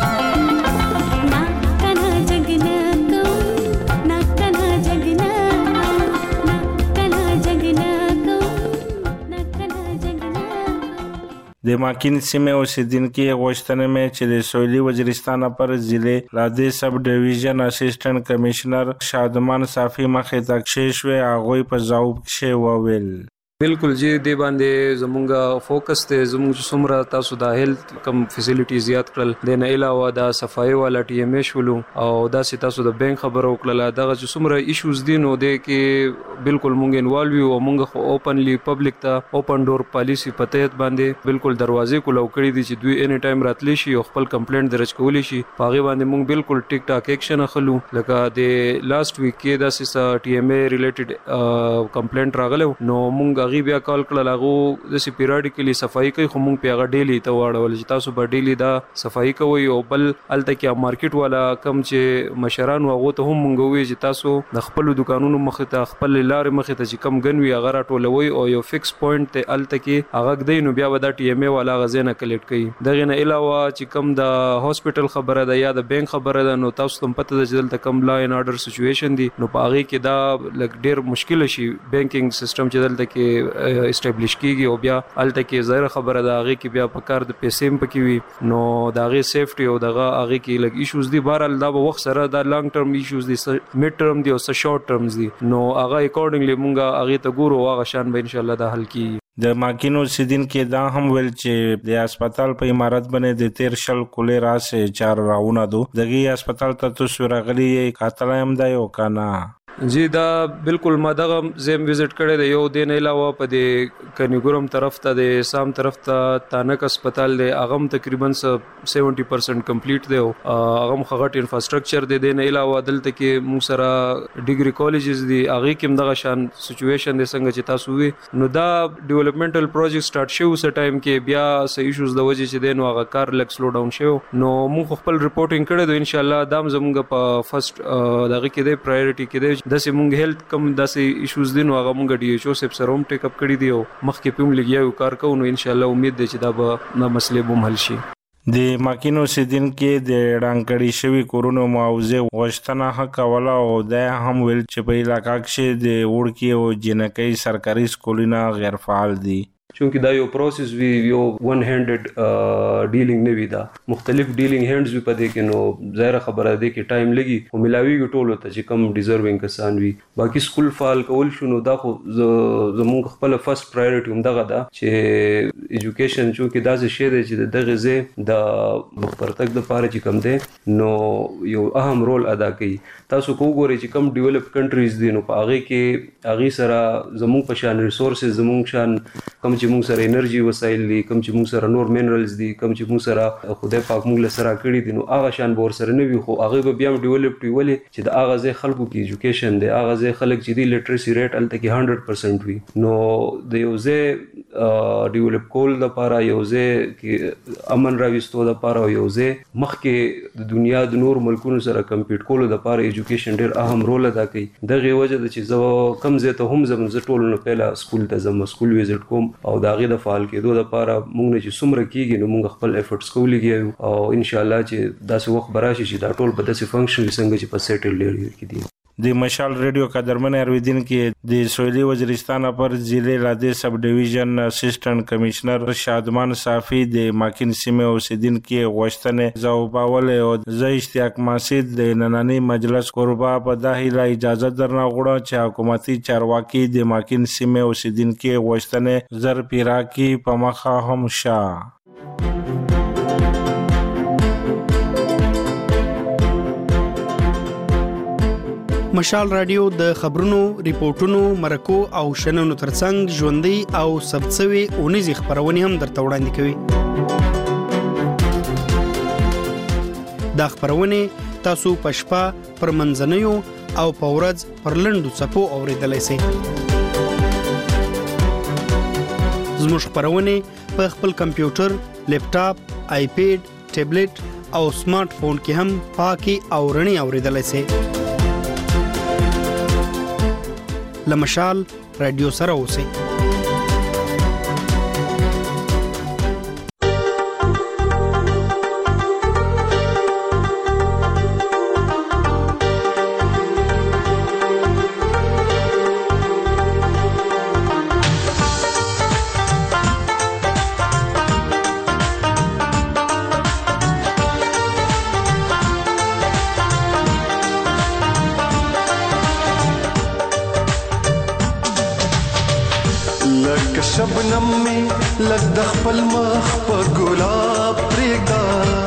ना कना जग ना कहूँ ना कना जग ना कहूँ ना कना जग ना कहूँ ना कना जग ना कहूँ د ماکین سیمه اوسیدونکي غوښتنه مې چې د سویلي وزیرستان پر ضلع رادې سب ډیویژن اسسټنټ کمشنر شادمان صافي مخې ته کښېښوي هغوی په ځواب کښې وویل بالکل جی دی باندې زمونږه فوکس ته زمونږ څومره تاسو د هیلث کم فیسیلیټی زیات کړل د نه علاوه د صفای والا ټي ام ایش ولو او دا سي تاسو د بانک خبرو کړل دغه چې څومره ایشوز دي نو د کې بالکل مونږ انوالو او مونږ خو اوپنلی پبلک ته اوپن ډور پالیسی په تحت باندې بالکل دروازې کولو کړی دي چې دوی اني ټایم راتلی شي او خپل کمپلینټ درج کولی شي پاغي باندې مونږ بالکل ټیک ټاک اکشن اخلو لکه د لاست ویک کې د سي ټي ام ای ریلیټډ کمپلینټ راغلو نو مونږ غي بیا کال کړل هغه د سی پیریډیکلی صفائی کوي خو مونږ پیغه ډیلی ته واړول چې تاسو به ډیلی دا صفائی کوي او بل الته کې مارکیټ والا کم چې مشران هغه ته هم مونږ وی چې تاسو د خپل دکانونو مخ ته خپل لارې مخ ته چې کم غنوي هغه راټولوي او یو فکس پوینټ ته الته کې هغه دای نو بیا ودا ټي ام ای والا غزنه کلیکټ کوي دغه نه علاوه چې کم د هاسپټل خبره ده یا د بانک خبره ده نو تاسو تم پته د جدل کم لا ان اورډر سچويشن دي نو پاغي کې دا لګ ډیر مشکل شي بانکینګ سیستم چې دلته کې اسټابلیش کیږي او بیا الته کې زړه خبره ده هغه کې بیا په کار د پیسې هم پکې وي نو داغه سیفټي او دغه هغه کې لګ ایشوز دي بهرال دا به وخت سره دا لانګ ټرم ایشوز دي میډ ټرم دي او شارټ ټرمز دي نو هغه اکورډنګلی مونږه هغه ته ګورو هغه شان به ان شاء الله دا حل کی د ماکینو سیدین کې دا هم ویل چې د هسپتال په امارت باندې د تیر شل کولې راسه چار راونه دو دغه هسپتال ته تاسو راغلي کاتل هم دا یو کنه جی دا بالکل ما دغه زم وزټ کړی دی یو دین علاوه په دې کنیګورم طرف ته د سام طرف ته تانک هسپتال دی اغم تقریبا سبعین پرسنٹ کمپلیټ دی اغم خغټ انفراستراکچر دی دین علاوه دلته کې موږ سره ډیګري کالجز دی هغه کې دغه شان سچويشن دی څنګه چې تاسو وی نو دا ډیولپمنټل پروجیکټ سٹارټ شو سه ټایم کې بیا سه ایشوز د وجې چې دین هغه کار لک سلو ډاون شو نو موږ خپل ریپورټینګ کړی دی ان شاء الله دام زموږ په فرست دغه کې دی پرایورټي کې دی د سیمونګ هیلث کم داسې ایشوز دي نو هغه مونږ ډي ایچ او سپ سروم ټیک اپ کړی دی او مخکې په موږ لګیاو کار کوو نو ان شاء الله امید دی چې دا به نه مسلې به حل شي د ماکینو سیدین کې د ډانګړی شوی کورونو معاوضه وشتنه حق ولا او د هم ویل چې په علاقہ کې د وړکی او جنکۍ سرکاري سکولونه غیر فعال دي چونکه دا یو پروسس وی یو ون هاندډ ډیلینګ نه وی دا مختلف ډیلینګ هاندز وی پدې کې نو ظاهر خبره ده کې ټایم لګي او ملاویږي ټولو ته چې کم ډیزروینګ کسان وی باقي سکول فعال کول شنو دا خو زموږ خپل فرست پرایورټي هم دغه ده چې ایجوکیشن چونکه دا څه شی دی چې دغه زه د مخپرتګ د پاره چې کم ده نو یو اهم رول ادا کوي تاسو کو ګورئ چې کم ډیولپ کنټریز دي نو په هغه کې هغه سره زموږ په شان ریسورسز زموږ شان کم چې موږ سره انرژي وسایل دي کم چې موږ سره نور مینرالز دي کم چې موږ سره خدای پاک موږ له سره کړی دي نو هغه شان به ور سره نه وي خو هغه به بیا ډیولپ ویولې چې د هغه ځای خلکو کې ایجوکیشن دی هغه ځای خلک چې دی لټریسي ریټ الته کې هنډرډ پرسنټ وي نو د یو ځای ډیولپ کول لپاره یو ځای کې امن راوستو لپاره یو ځای مخکې د دنیا د نور ملکونو سره کمپیټ کولو لپاره ایجوکیشن ډیر اهم رول ادا کوي دغه وجه د چې زه کم زه ته هم زم زه ټول نه پهلا سکول ته زم سکول وزټ کوم او دا غي د فعال کېدو لپاره موږ نه چې څومره کیږي نو موږ خپل ایفورټس کولېږي او ان شاء الله چې داسې وخت براشي چې دا ټول په داسې فنکشن څنګه چې په سیټل ایریا کې دي د مشال ریډیو قدرمن ارویدین کې د سویلی وزیرستان پر ضلع لاده سب ډیویژن اسسټنټ کمشنر شادمان صافی د ماکین سیمه اوسیدین کې غوښتنه زوباول او ز اشتیاق ماسید د نننی مجلس قربا په داخله اجازه درنه غوړه چې حکومتي چارواکي د ماکین سیمه اوسیدین کې غوښتنه زر پیراکی په مخه هم شاه مشال رادیو د خبرونو، ریپورتونو، مرکو او شننو ترڅنګ ژوندۍ او ثبتسوي اونیزي خبرونه هم درته وړاندې کوي. دا خبرونه تاسو په شپه پر منځنیو او په ورځ پر لنډو څپو اوریدلای شئ. زموږ خبرونه په خپل کمپیوټر، لیپټاپ، آیپیډ، ټابلیټ او سمارټ فون کې هم پاکي او رڼي اوریدلای شئ. لمشال رادیو سره اوسئ. शबनम में लग दखपल मख पर गुलाब प्रेगा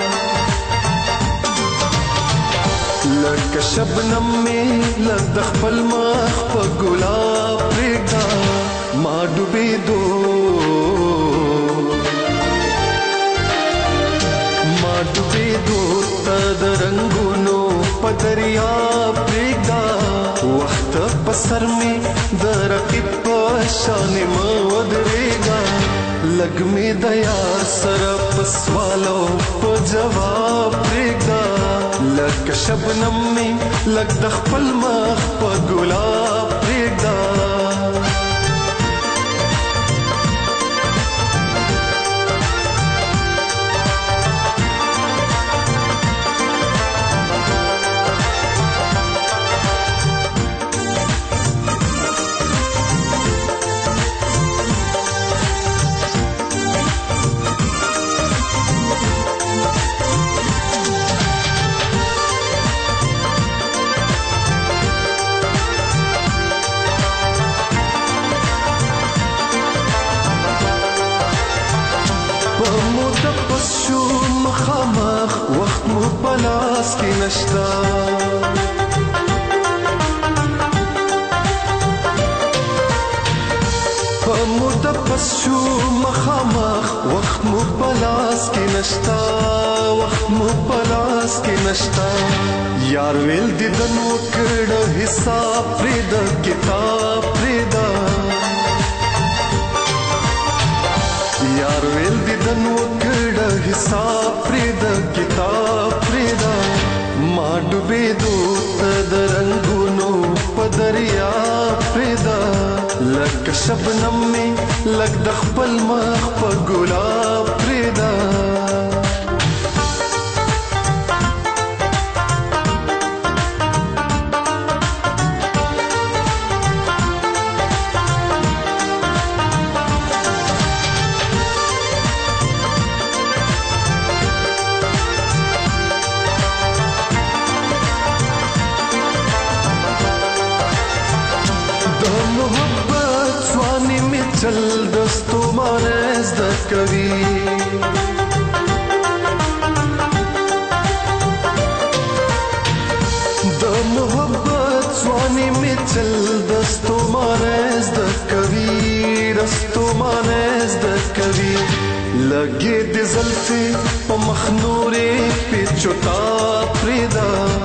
लग शबनम में लग दखपल मख पर गुलाब प्रेगा माँ डूबे दो माँ डूबे दो तद रंगुनो पदरिया प्रेगा वक्त पसर में दरक़िब शान मवदरेगा लग में दया सरप सवालो को जवाब देगा लग शबनम में लग दखपल मख पर गुलाब देगा مخامخ وقت مو بلاس کی نشتا شو مخامخ وخت مو پلاس کې نشتا وخت مو پلاس کې نشتا یار ویل د دنو کړه حساب پرې د کتاب پرې دا یار ویل د دنو کړه حساب پرې د کتاب پرې دا ما ډوبې دوت د رنگونو په دریا پرې دا لکه شبنم می لک د خپل مخ په ګلاب پرې دا چل دستو مانز د کوي د محبت سوانی می چل دستو مانز د کوي دستو مانز د کوي لګي د زلفې په مخنورې په چوتا پریدا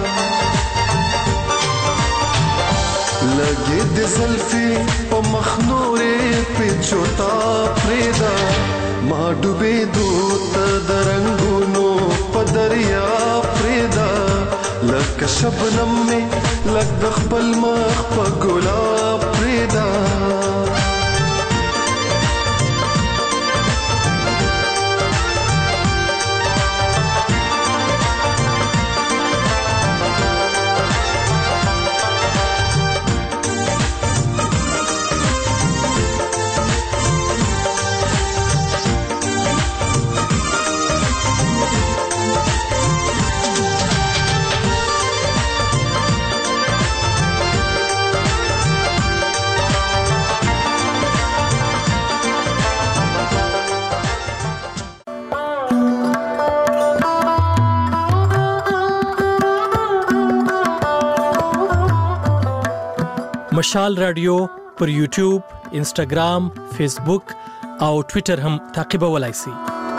لګي د زلفې په مخنورې په چوتا پریدا ما ډوبې دوت د رنگونو په دریا پریدا لکه شبنم می لک د خپل مخ په ګلاب پریدا مشال رادیو پر یوټیوب، انسټاګرام، فیسبوک او ټوئیټر هم تعقیبولای شئ.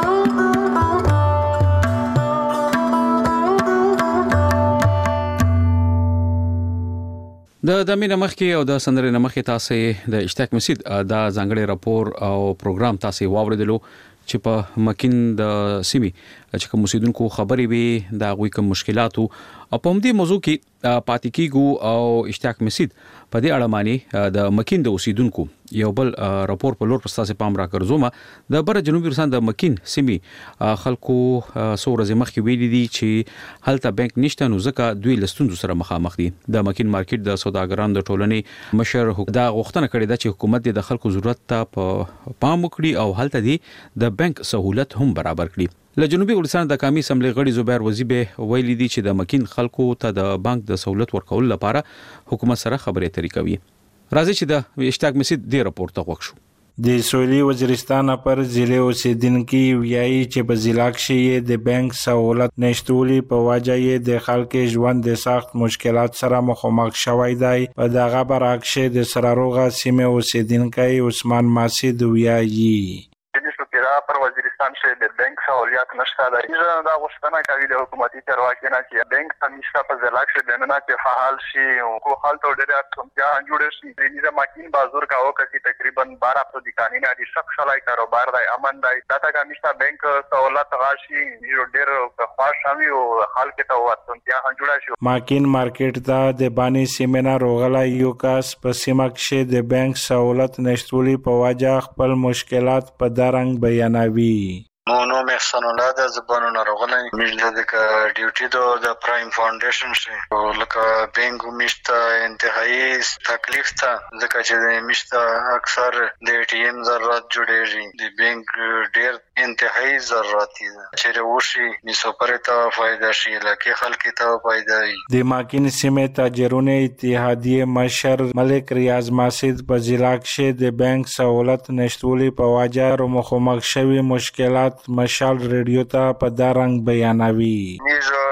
د دمه نمخکي او د سندرې نمخکي تاسو د اشتراک مسجد دا ځانګړي راپور او پروګرام تاسو واوریدلو چې په مکین د سیمې چې کوم اوسیدونکو خبرې وي دا غوي کوم مشکلات او په همدې موضوع کې پاتې کیږو او اشتراک مسجد په دې اړه معنی د مکین د اوسیدونکو یو بل راپور په لور پستاسه پام را کړزومه د بر جنوبي روسان د مکین سیمې خلکو سور زمخ کې ویلي دي چې هلته بانک نشته نو ځکه دوی لستوندو سره مخامخ دي. د مکین مارکیټ د سوداګرانو د ټولنې مشر دا غوښتنه کړې ده چې حکومت د خلکو ضرورت ته پام وکړي او هلته دي د بانک سہولت هم برابر کړي. له جنوبي ولسان د قومي اسمبلی غړي زبیر وزیبه ویلي دي چې د مکین خلکو ته د بانک د سہولت ورکول لپاره حکومت سره خبرې اترې کوي. راځي چې د اشتراک مسجد د راپور ته وښو. د سویلي وزیرستان پر ضلع اوسیدونکو ویایي چې په ضلع کې د بانک سہولت نشټولي په وجه یې د خلکو ژوند د سخت مشکلات سره مخامخ شوی دی. په دغه برعکس د سراروغه سیمه اوسیدونکو عثمان ماسید ویایي پر وزیرستان کې د بانک سہولیات نشته ده. دا غوښتنه کوي د حکومتي چارواکو نه چې بانک همیشه په ضلع کې د نه چې فعال شي او کو حالت ډېر کمزیا جوړ شي. د نظام ماکین بازار کاو کسي تقریبا بارہ سو دکانې نه دي شخص لای کاروبار دی امن دی دا ته همیشه بانک سہولت راشي ډېر خوشحالي او حالت ته واتونتیا جوړ شي. ماکین مارکیټ ته د بانی سیمنا روغلا یو کاس په سیمه کې د بانک سہولت نشټولي په وجه خپل مشکلات په دارنګ بیانوي. مو نو محسن الله د زبانو ناروغلای مجله د ډیوټي د پرایم فاونډیشن شي او لکه بینګ مشته انتهایی تکلیف ته ځکه چې مشته اکثر د ای ټی ایم ضرورت جوړیږي د بینګ ډیر انتهایی ضرورت دي چې وشي نسو پرته فائدہ شي لکه خلک ته فائدہ وي. د ماکین سیمه تاجرون اتحادیه مشر ملک ریاض ماسید په ضلع کې د بانک سہولت نشټولي په وجه مخامخ شوی مشکلات مشال ریډیو ته په دارنګ بیانوي. موږ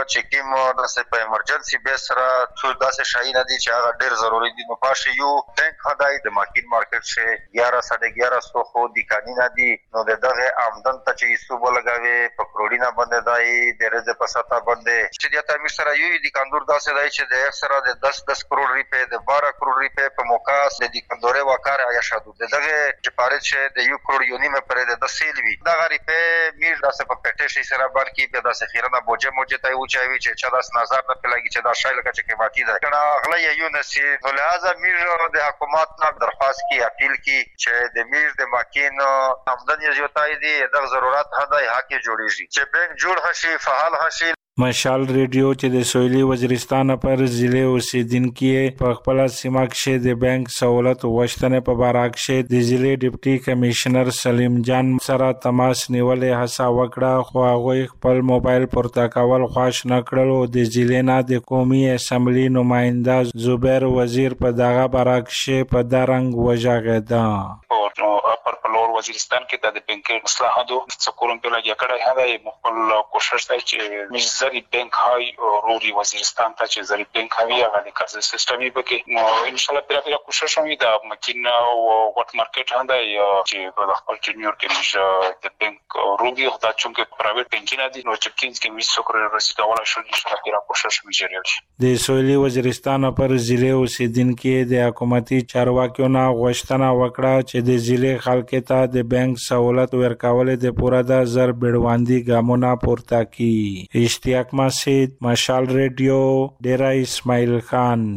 چې کوم داسې په ایمرجنسي بیس سره څو داسې شای نه دي چې هغه ډېر ضروري دي نو پاشه یو بانک هداي د ماکین مارکیټ شه ग्यारह साढ़े ग्यारह सौ خو د قانونا دي نو دغه آمدن ته چې صوب لګاوي په کروڑینا باندې دای درجه په ستا باندې چې د تامیر سره یو د کاندور داسې دای چې د سره د دس دس کروڑ روپے د بارہ کروڑ روپے په موقاس د کندوره وکړه یا شادو دغه چې پاره چې د یو کروڑ یونی مې پرې د دسیل وی دغه روپے میر داسې په پټه شي سره باندې په داسې خیرنه بوجه موجه ته و چاوي چې چا داس نظر نه پلاګي چې دا شای لکه چې قیمتي ده کله اغله یو نسی نو لہذا میر د حکومت نه درخواست کی اپیل کی چې د میر د ماکین آمدنی زیاتای دي د ضرورت هداي حق جوړیږي چې بانک جوړ هشي فعال هشي مشال ریډیو چې د سویلي وزیرستان پر ضلع اوسیدونکو په خپل سیمه کې د بانک سہولت وشتنه په باره کې د ضلع ډیپټي کمشنر سلیم جان سره تماس نیولې هڅه وکړه خو هغه خپل موبایل پورته کول خوښ نکړل او د ضلع نه د قومي اسمبلی نماینده زبیر وزیر په دغه باره کې په دارنګ وژغېده پر پلور وزیرستان کې د بانک اصلاحاتو څکورم په لګیا کړه هغه مخبل کوشش دی چې مزري بانک هاي روري وزیرستان ته چې زري بانک هاي هغه د قرض سیستم یې پکې نو ان شاء الله پیرا پیرا کوشش وکړي د مکین او وټ مارکیټ هنده چې په خپل جونیور کې د بانک روري او د چونکه پرایویټ بانکینګ دي نو چې کینز کې ویسو کړو رسیدول شو ان شاء الله پیرا کوشش وکړي د سویلي وزیرستان پر ضلع اوسیدونکو د حکومتي چارواکیو نه غوښتنه وکړه چې د ضلع خلک ته د بانک سہولت ورکول د پوره د زر بیړواندی ګامونه پورته کی اشتیاق مسجد مشال ریډیو ډیرا اسماعیل خان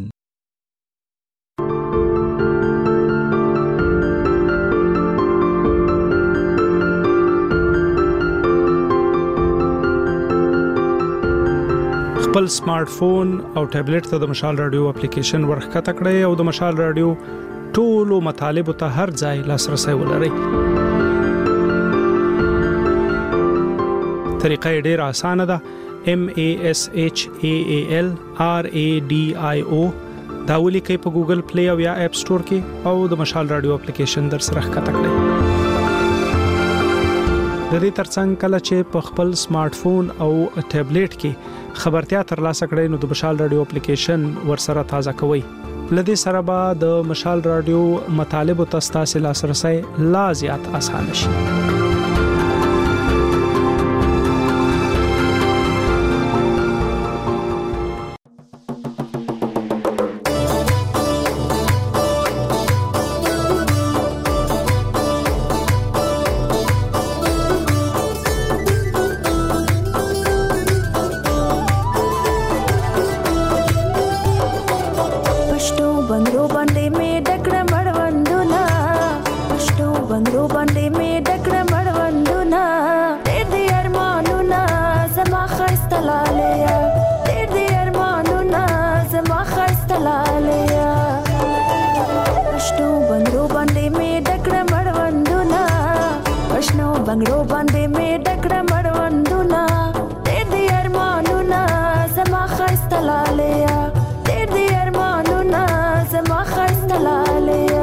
خپل سمارټ فون او ټابلیټ ته د مشال رادیو اپلیکیشن ورخکته کړئ او د مشال رادیو ټولو مطالب ته هر ځای لاسرسي ولرئ. طریقه ډېره اسانه ده. M A S H A A L R A D I O دا ولیکئ په ګوګل پلی او یا اپ سٹور کې او د مشال رادیو اپلیکیشن در سره ښکته کړئ. د دې ترڅنګ کله چې په خپل سمارټ فون او ټابلیټ کې خبرتیا ترلاسه کړئ نو د مشال رادیو اپلیکیشن ورسره تازه کوئ. لدې سره به د مشال رادیو مطالب او تاسو لاسرسي لا زیات اسانه شي. بنگړو باندې می ډکړه مړوندونه دې دې ارمانونه زما خسته لالیا دې دې ارمانونه زما خسته لالیا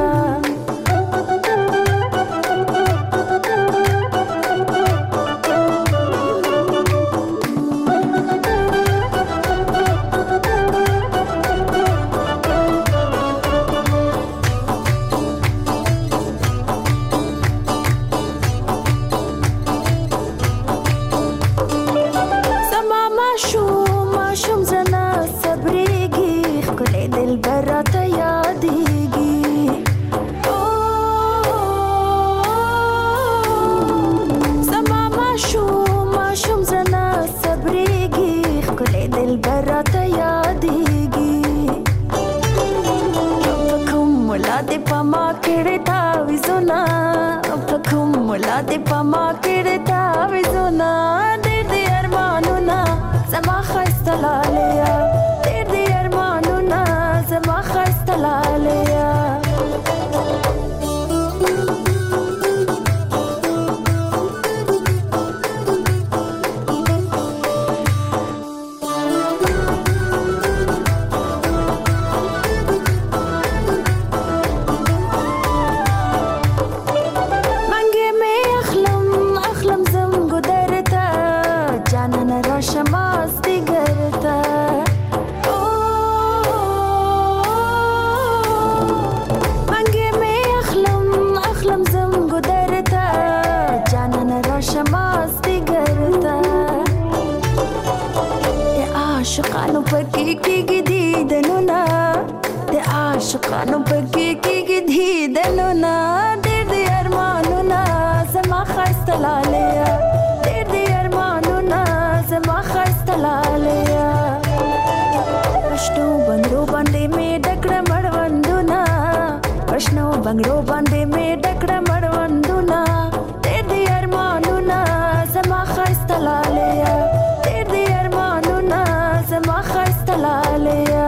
شماس دیگر عاشقانو پکې کېږي دي دنونه ډېر دي ارمانونه زما ښایسته لالیا ډېر دي ارمانونه زما ښایسته لالیا پښتو بنګړو باندې مې ډکړه مړوندونه پښتو بنګړو باندې مې ډکړه مړوندونه ډېر دي ارمانونه زما ښایسته لالیا ډېر دي ارمانونه زما ښایسته لالیا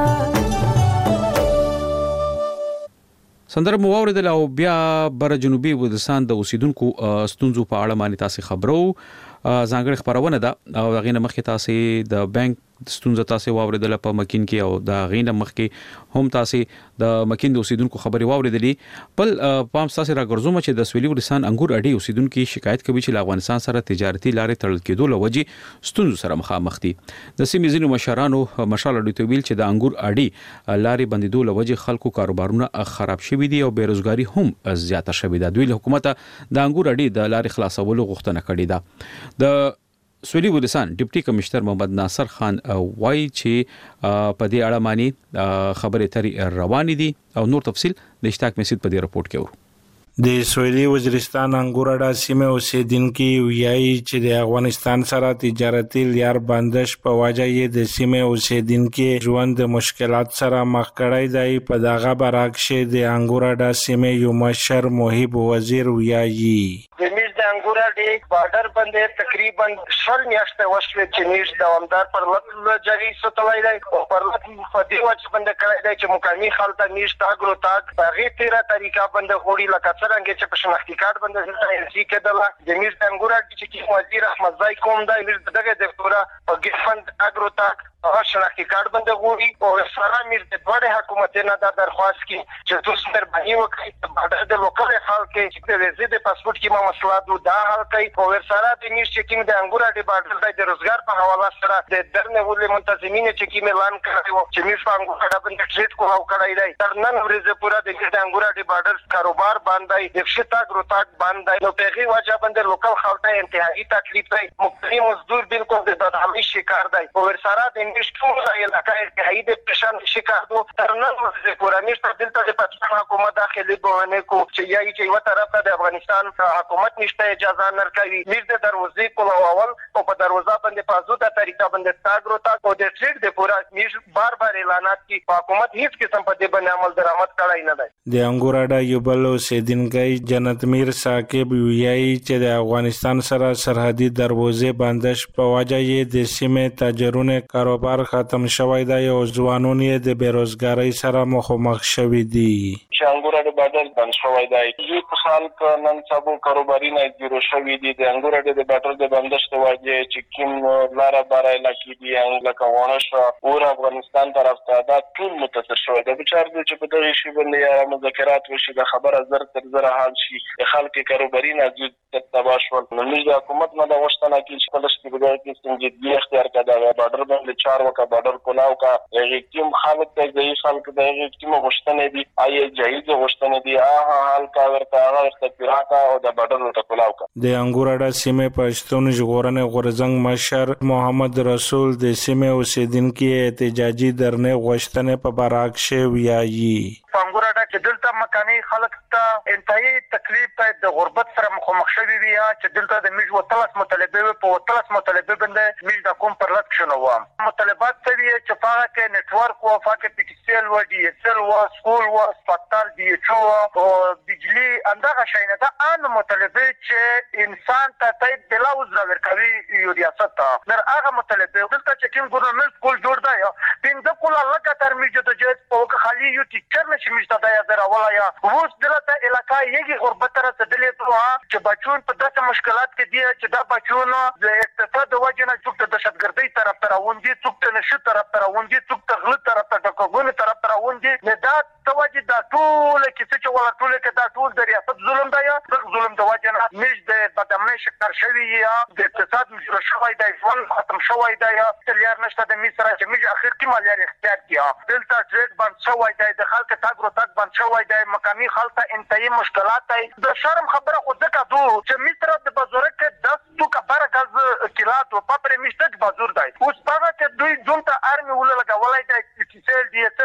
سندره مو واوریدل او بیا بر جنوبي وزیرستان د اوسیدونکو ستونزو په اړه باندې تاسو خبرو ځانګړي خبرونه ده او غینه مخکې تاسو د بانک ستونزه تاسو واوریدل په مکین کې او د غینه مخکې هم تاسو د مکین د اوسیدونکو خبري واوریدلې بل پام تاسو راګرځوم چې د سویلي وزیرستان انګور اډي اوسیدونکو شکایت کوي چې افغانستان سره تجارتي لارې تړل کېدو لوجې ستونزو سره مخامخ دي د سیمې ځینو مشرانو مشال اډي تویل چې د انګور اډي لارې بندیدو لوجې خلکو کاروبارونه خراب شوي دي او بیروزګاری هم زیاته شوې ده دوی له حکومت د انګور اډي د لارې خلاصولو غوښتنه کړې ده د سویلي وزیرستان ډیپټي کمشنر محمد ناصر خان وایي چې په دې اړه معنی خبرې ترې روانې دي او نور تفصيل د اشتاق مسجد په دې رپورت کې ورو د سویلي وزیرستان انګور اډا سیمه اوسیدونکو ویایي چې د افغانستان سره تجارتي لار بندش په وجه یې د سیمه اوسیدونکو ژوند د مشکلات سره مخ کړی دی په دغه برعکس د انګور اډا سیمه یو مشر محب وزیر ویایي د انګور اډې بارډر باندې تقریبا شل میاشتې وشوې چې نیش دوامدار پر لټ جاری ستلای دی او پر لټ په دې وجه باندې کړی دی چې مقامي خلک نیش تاګرو تاګ په غي تیرا طریقه باندې وړي لکه څنګه چې په شناختی کارت باندې انسي کېدله د نیش د انګور اډې چې وزیر احمد زای کوم دی نیش دغه د پورا په ګفند تاګرو تاګ هغه شناختی کارت باندې وړي او سره میر د ډوړې حکومت نه دا درخواست کی چې تاسو مهرباني وکړئ بارډر د لوکل خلک چې د ویزې د پاسپورت کې مسله دا حل کوي او سره د نیش چیکینګ د انګور اډې بارډر د روزګار په حواله سره د درنه ولې منتظمین چې کی اعلان کړی و چې میش په انګور اډې باندې ټریټ کوو کړی دی تر نن ورځې پورا د انګور اډې بارډر کاروبار باندې د شتا ګروتاک باندې نو په غي وجه باندې لوکل خلک ته انتهایی تکلیف دی مقیم مزدور بالکل د بدحالي شکار دی او سره د نیش ټول علاقه انتهایی د پېښان شکار دو تر نن ورځې پورا نیش په دلته د پاکستان حکومت داخلي بونه کو چې یای چې یو طرف ته د افغانستان حکومت نشته اجازه نرکوي میر د دروازې کول اول او په دروازه باندې په ازوده طریقه باندې تاګرو تا او د ټریډ د پورا میر بار بار اعلانات کی حکومت هیڅ قسم په دې باندې عمل درآمد کړای نه دی د انګور اډا یو بل اوسیدونکی جنت میر ثاقب ویایي چې د افغانستان سره سرحدي دروازې بندش په وجه یې د سیمې تاجرونه کاروبار ختم شوی دی او ځوانان یې د بیروزګاری سره مخامخ شوي دي چې انګور اډا بادل بند شوی دی یو خلک نن سبا کاروباري نه جوړ شوی دي د انګور اډا د بادل د بندش د وجه چې کوم لار بار علاقې دي لکه ونشه او افغانستان طرف ته دا ټول متاثر شوی دی بچار چې په دغه شی باندې مذاکرات وشي د خبره زر تر زر حال شي خلک کاروباري نه جوړ تباشول نو موږ د حکومت نه د وشتنه کې چې په لښتې بدای کې څنګه اختیار کړه بارډر باندې چار وکا بارډر کولاو کا هغه کوم خلک ته ځای خلک د هغه کوم غشتنه دي آی جایز غشتنه دي هغه حال کا ورته هغه ورته پیراکا او د بارډر ته کولاو کا د انګور اډا سیمه پښتون ژغورنې غورزنګ مشر محمد رسول د سیمه اوسیدونکو احتجاجي درنه غشتنه په برعکس ویایي انګور اډا چې دلته مکاني خلک ته انتهایی تکلیف ته د غربت سره مخامخ شوي وي چې دلته د میج وتلس مطالبه په وتلس مطالبه باندې میج د کوم پر لټ شنو و مطالبات ته وی چې فقط کې نتورک او فقط پی ټی سی ال و ډي اس ال و سکول و هسپتال دی ایچ او او بجلی اندغه شینه دا ان مطالبه چې انسان ته ته بلا وزره ورکوي یو ریاست نر هغه مطالبه دلته چې کوم ګورنمنت سکول جوړ دی پنځه کول لکه تر میج ته چې په خالي یو ټیچر نشي میج ته یا زرا ولا یا اوس دلته علاقې یې غربت تر تدلې ته چې بچون په داسې مشکلات کې دي چې دا بچون د اقتصاد د وجه نه څوک د دهشتګردۍ طرف ته راوندي څوک د نشو طرف ته راوندي څوک د غلط طرف ته ټکوګونې طرف ته راوندي نه دا توجه دا ټول کې چې ولا ټول کې دا ټول د ریاست ظلم دی د ظلم د وجه نه مش د بدامنۍ شکر شوی یا د اقتصاد مشر شوی دی ځوان ختم شوی دی یا تلیار نشته د مصر چې مش اخر کې مالیار اختیار کیا دلته ټریډ بند شوی دی د خلک تاګرو تاګ بند شوی دی مقامی خلک ته انتهایی مشکلات دی د شرم خبره خو ځکه دو چې مصر د بازار کې دس تو کبره غاز کلات او پپره مشتج بازار دی اوس هغه چې دوی ځون ته ارمي ول لګولای دی چې سیل دی سیل نت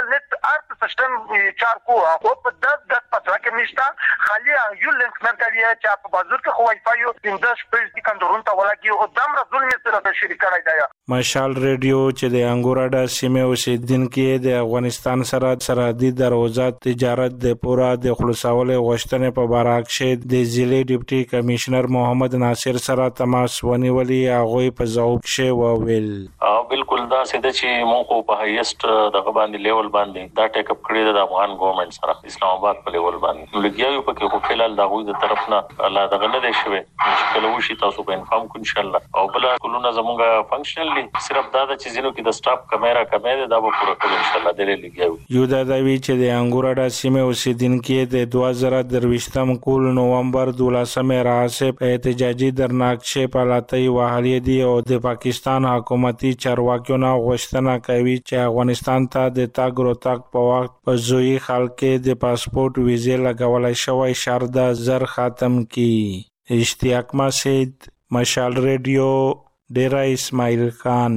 ارت سیستم چار کو او په داس داس پاتره کې نشتا خالي یو لینک مرکړی چې په بازار کې خو وای فای یو انداز پېژ دي کندرون ته ولاګي او دم رسول می سره د شریکه راځي مشال ریډیو چې د انګوراډا سیمه اوسیدونکو د افغانستان سره سرحدي دروازه تجارت د پورا د خلاصول غوښتنې په باره کې د ضلع ډیپټي کمشنر محمد ناصر سره تماس ونیولي هغه په ځواب کې وویل بالکل دا سده چې مونږ په هایست دغه باندې لیول باندې دا ټیک اپ کړی د افغان ګورنمنت سره اسلام آباد په لیول باندې نو لګیاو په کې خو فلال دا غوي د طرف نه الله دغه نه دی شوی چې کله وشي تاسو په انفارم کو ان شاء الله او بل کلونه زموږه فنکشنلی صرف دا د چیزونو کې د سټاپ کیمرا کمې دا به پوره کول ان شاء الله درې لګیاو یو دا دوی چې د انګوراډا سیمه اوسیدونکو د دوه زره درویشتم کول نومبر دولسمه راځي په احتجاجي درناکشه په لاتای وهلي دي او د پاکستان حکومتي چارواکیو نه غوښتنه کوي چې افغانستان ته د تاګ او تاګ په وخت په زوی خلک د پاسپورت ویزه لګولای شوی شرط زر ختم کی اشتیاق مسجد مشال ریډیو ډیرا اسماعیل خان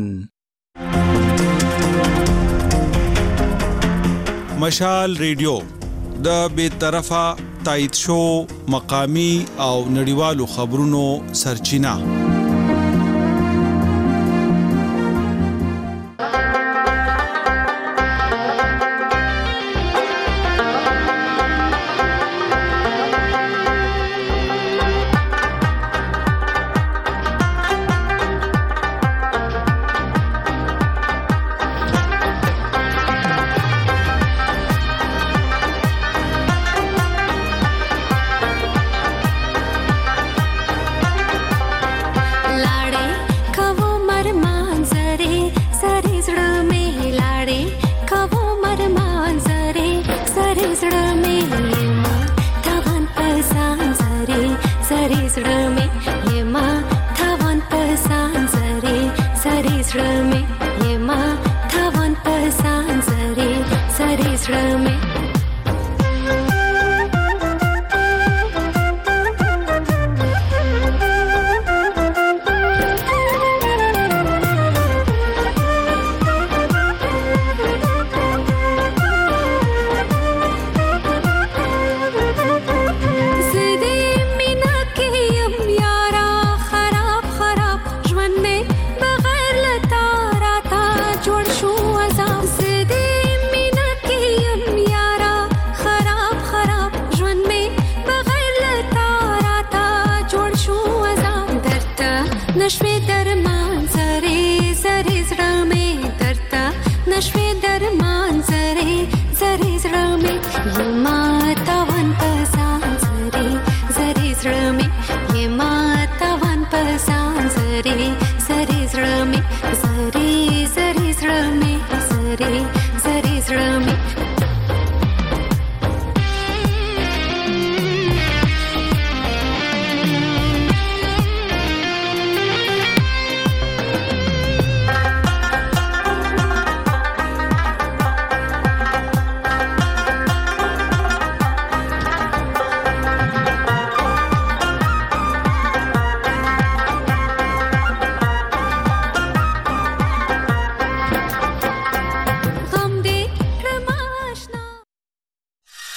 مشال ریډیو د بې طرفه تایید شو مقامی او نړیوالو خبرونو سرچینه Zari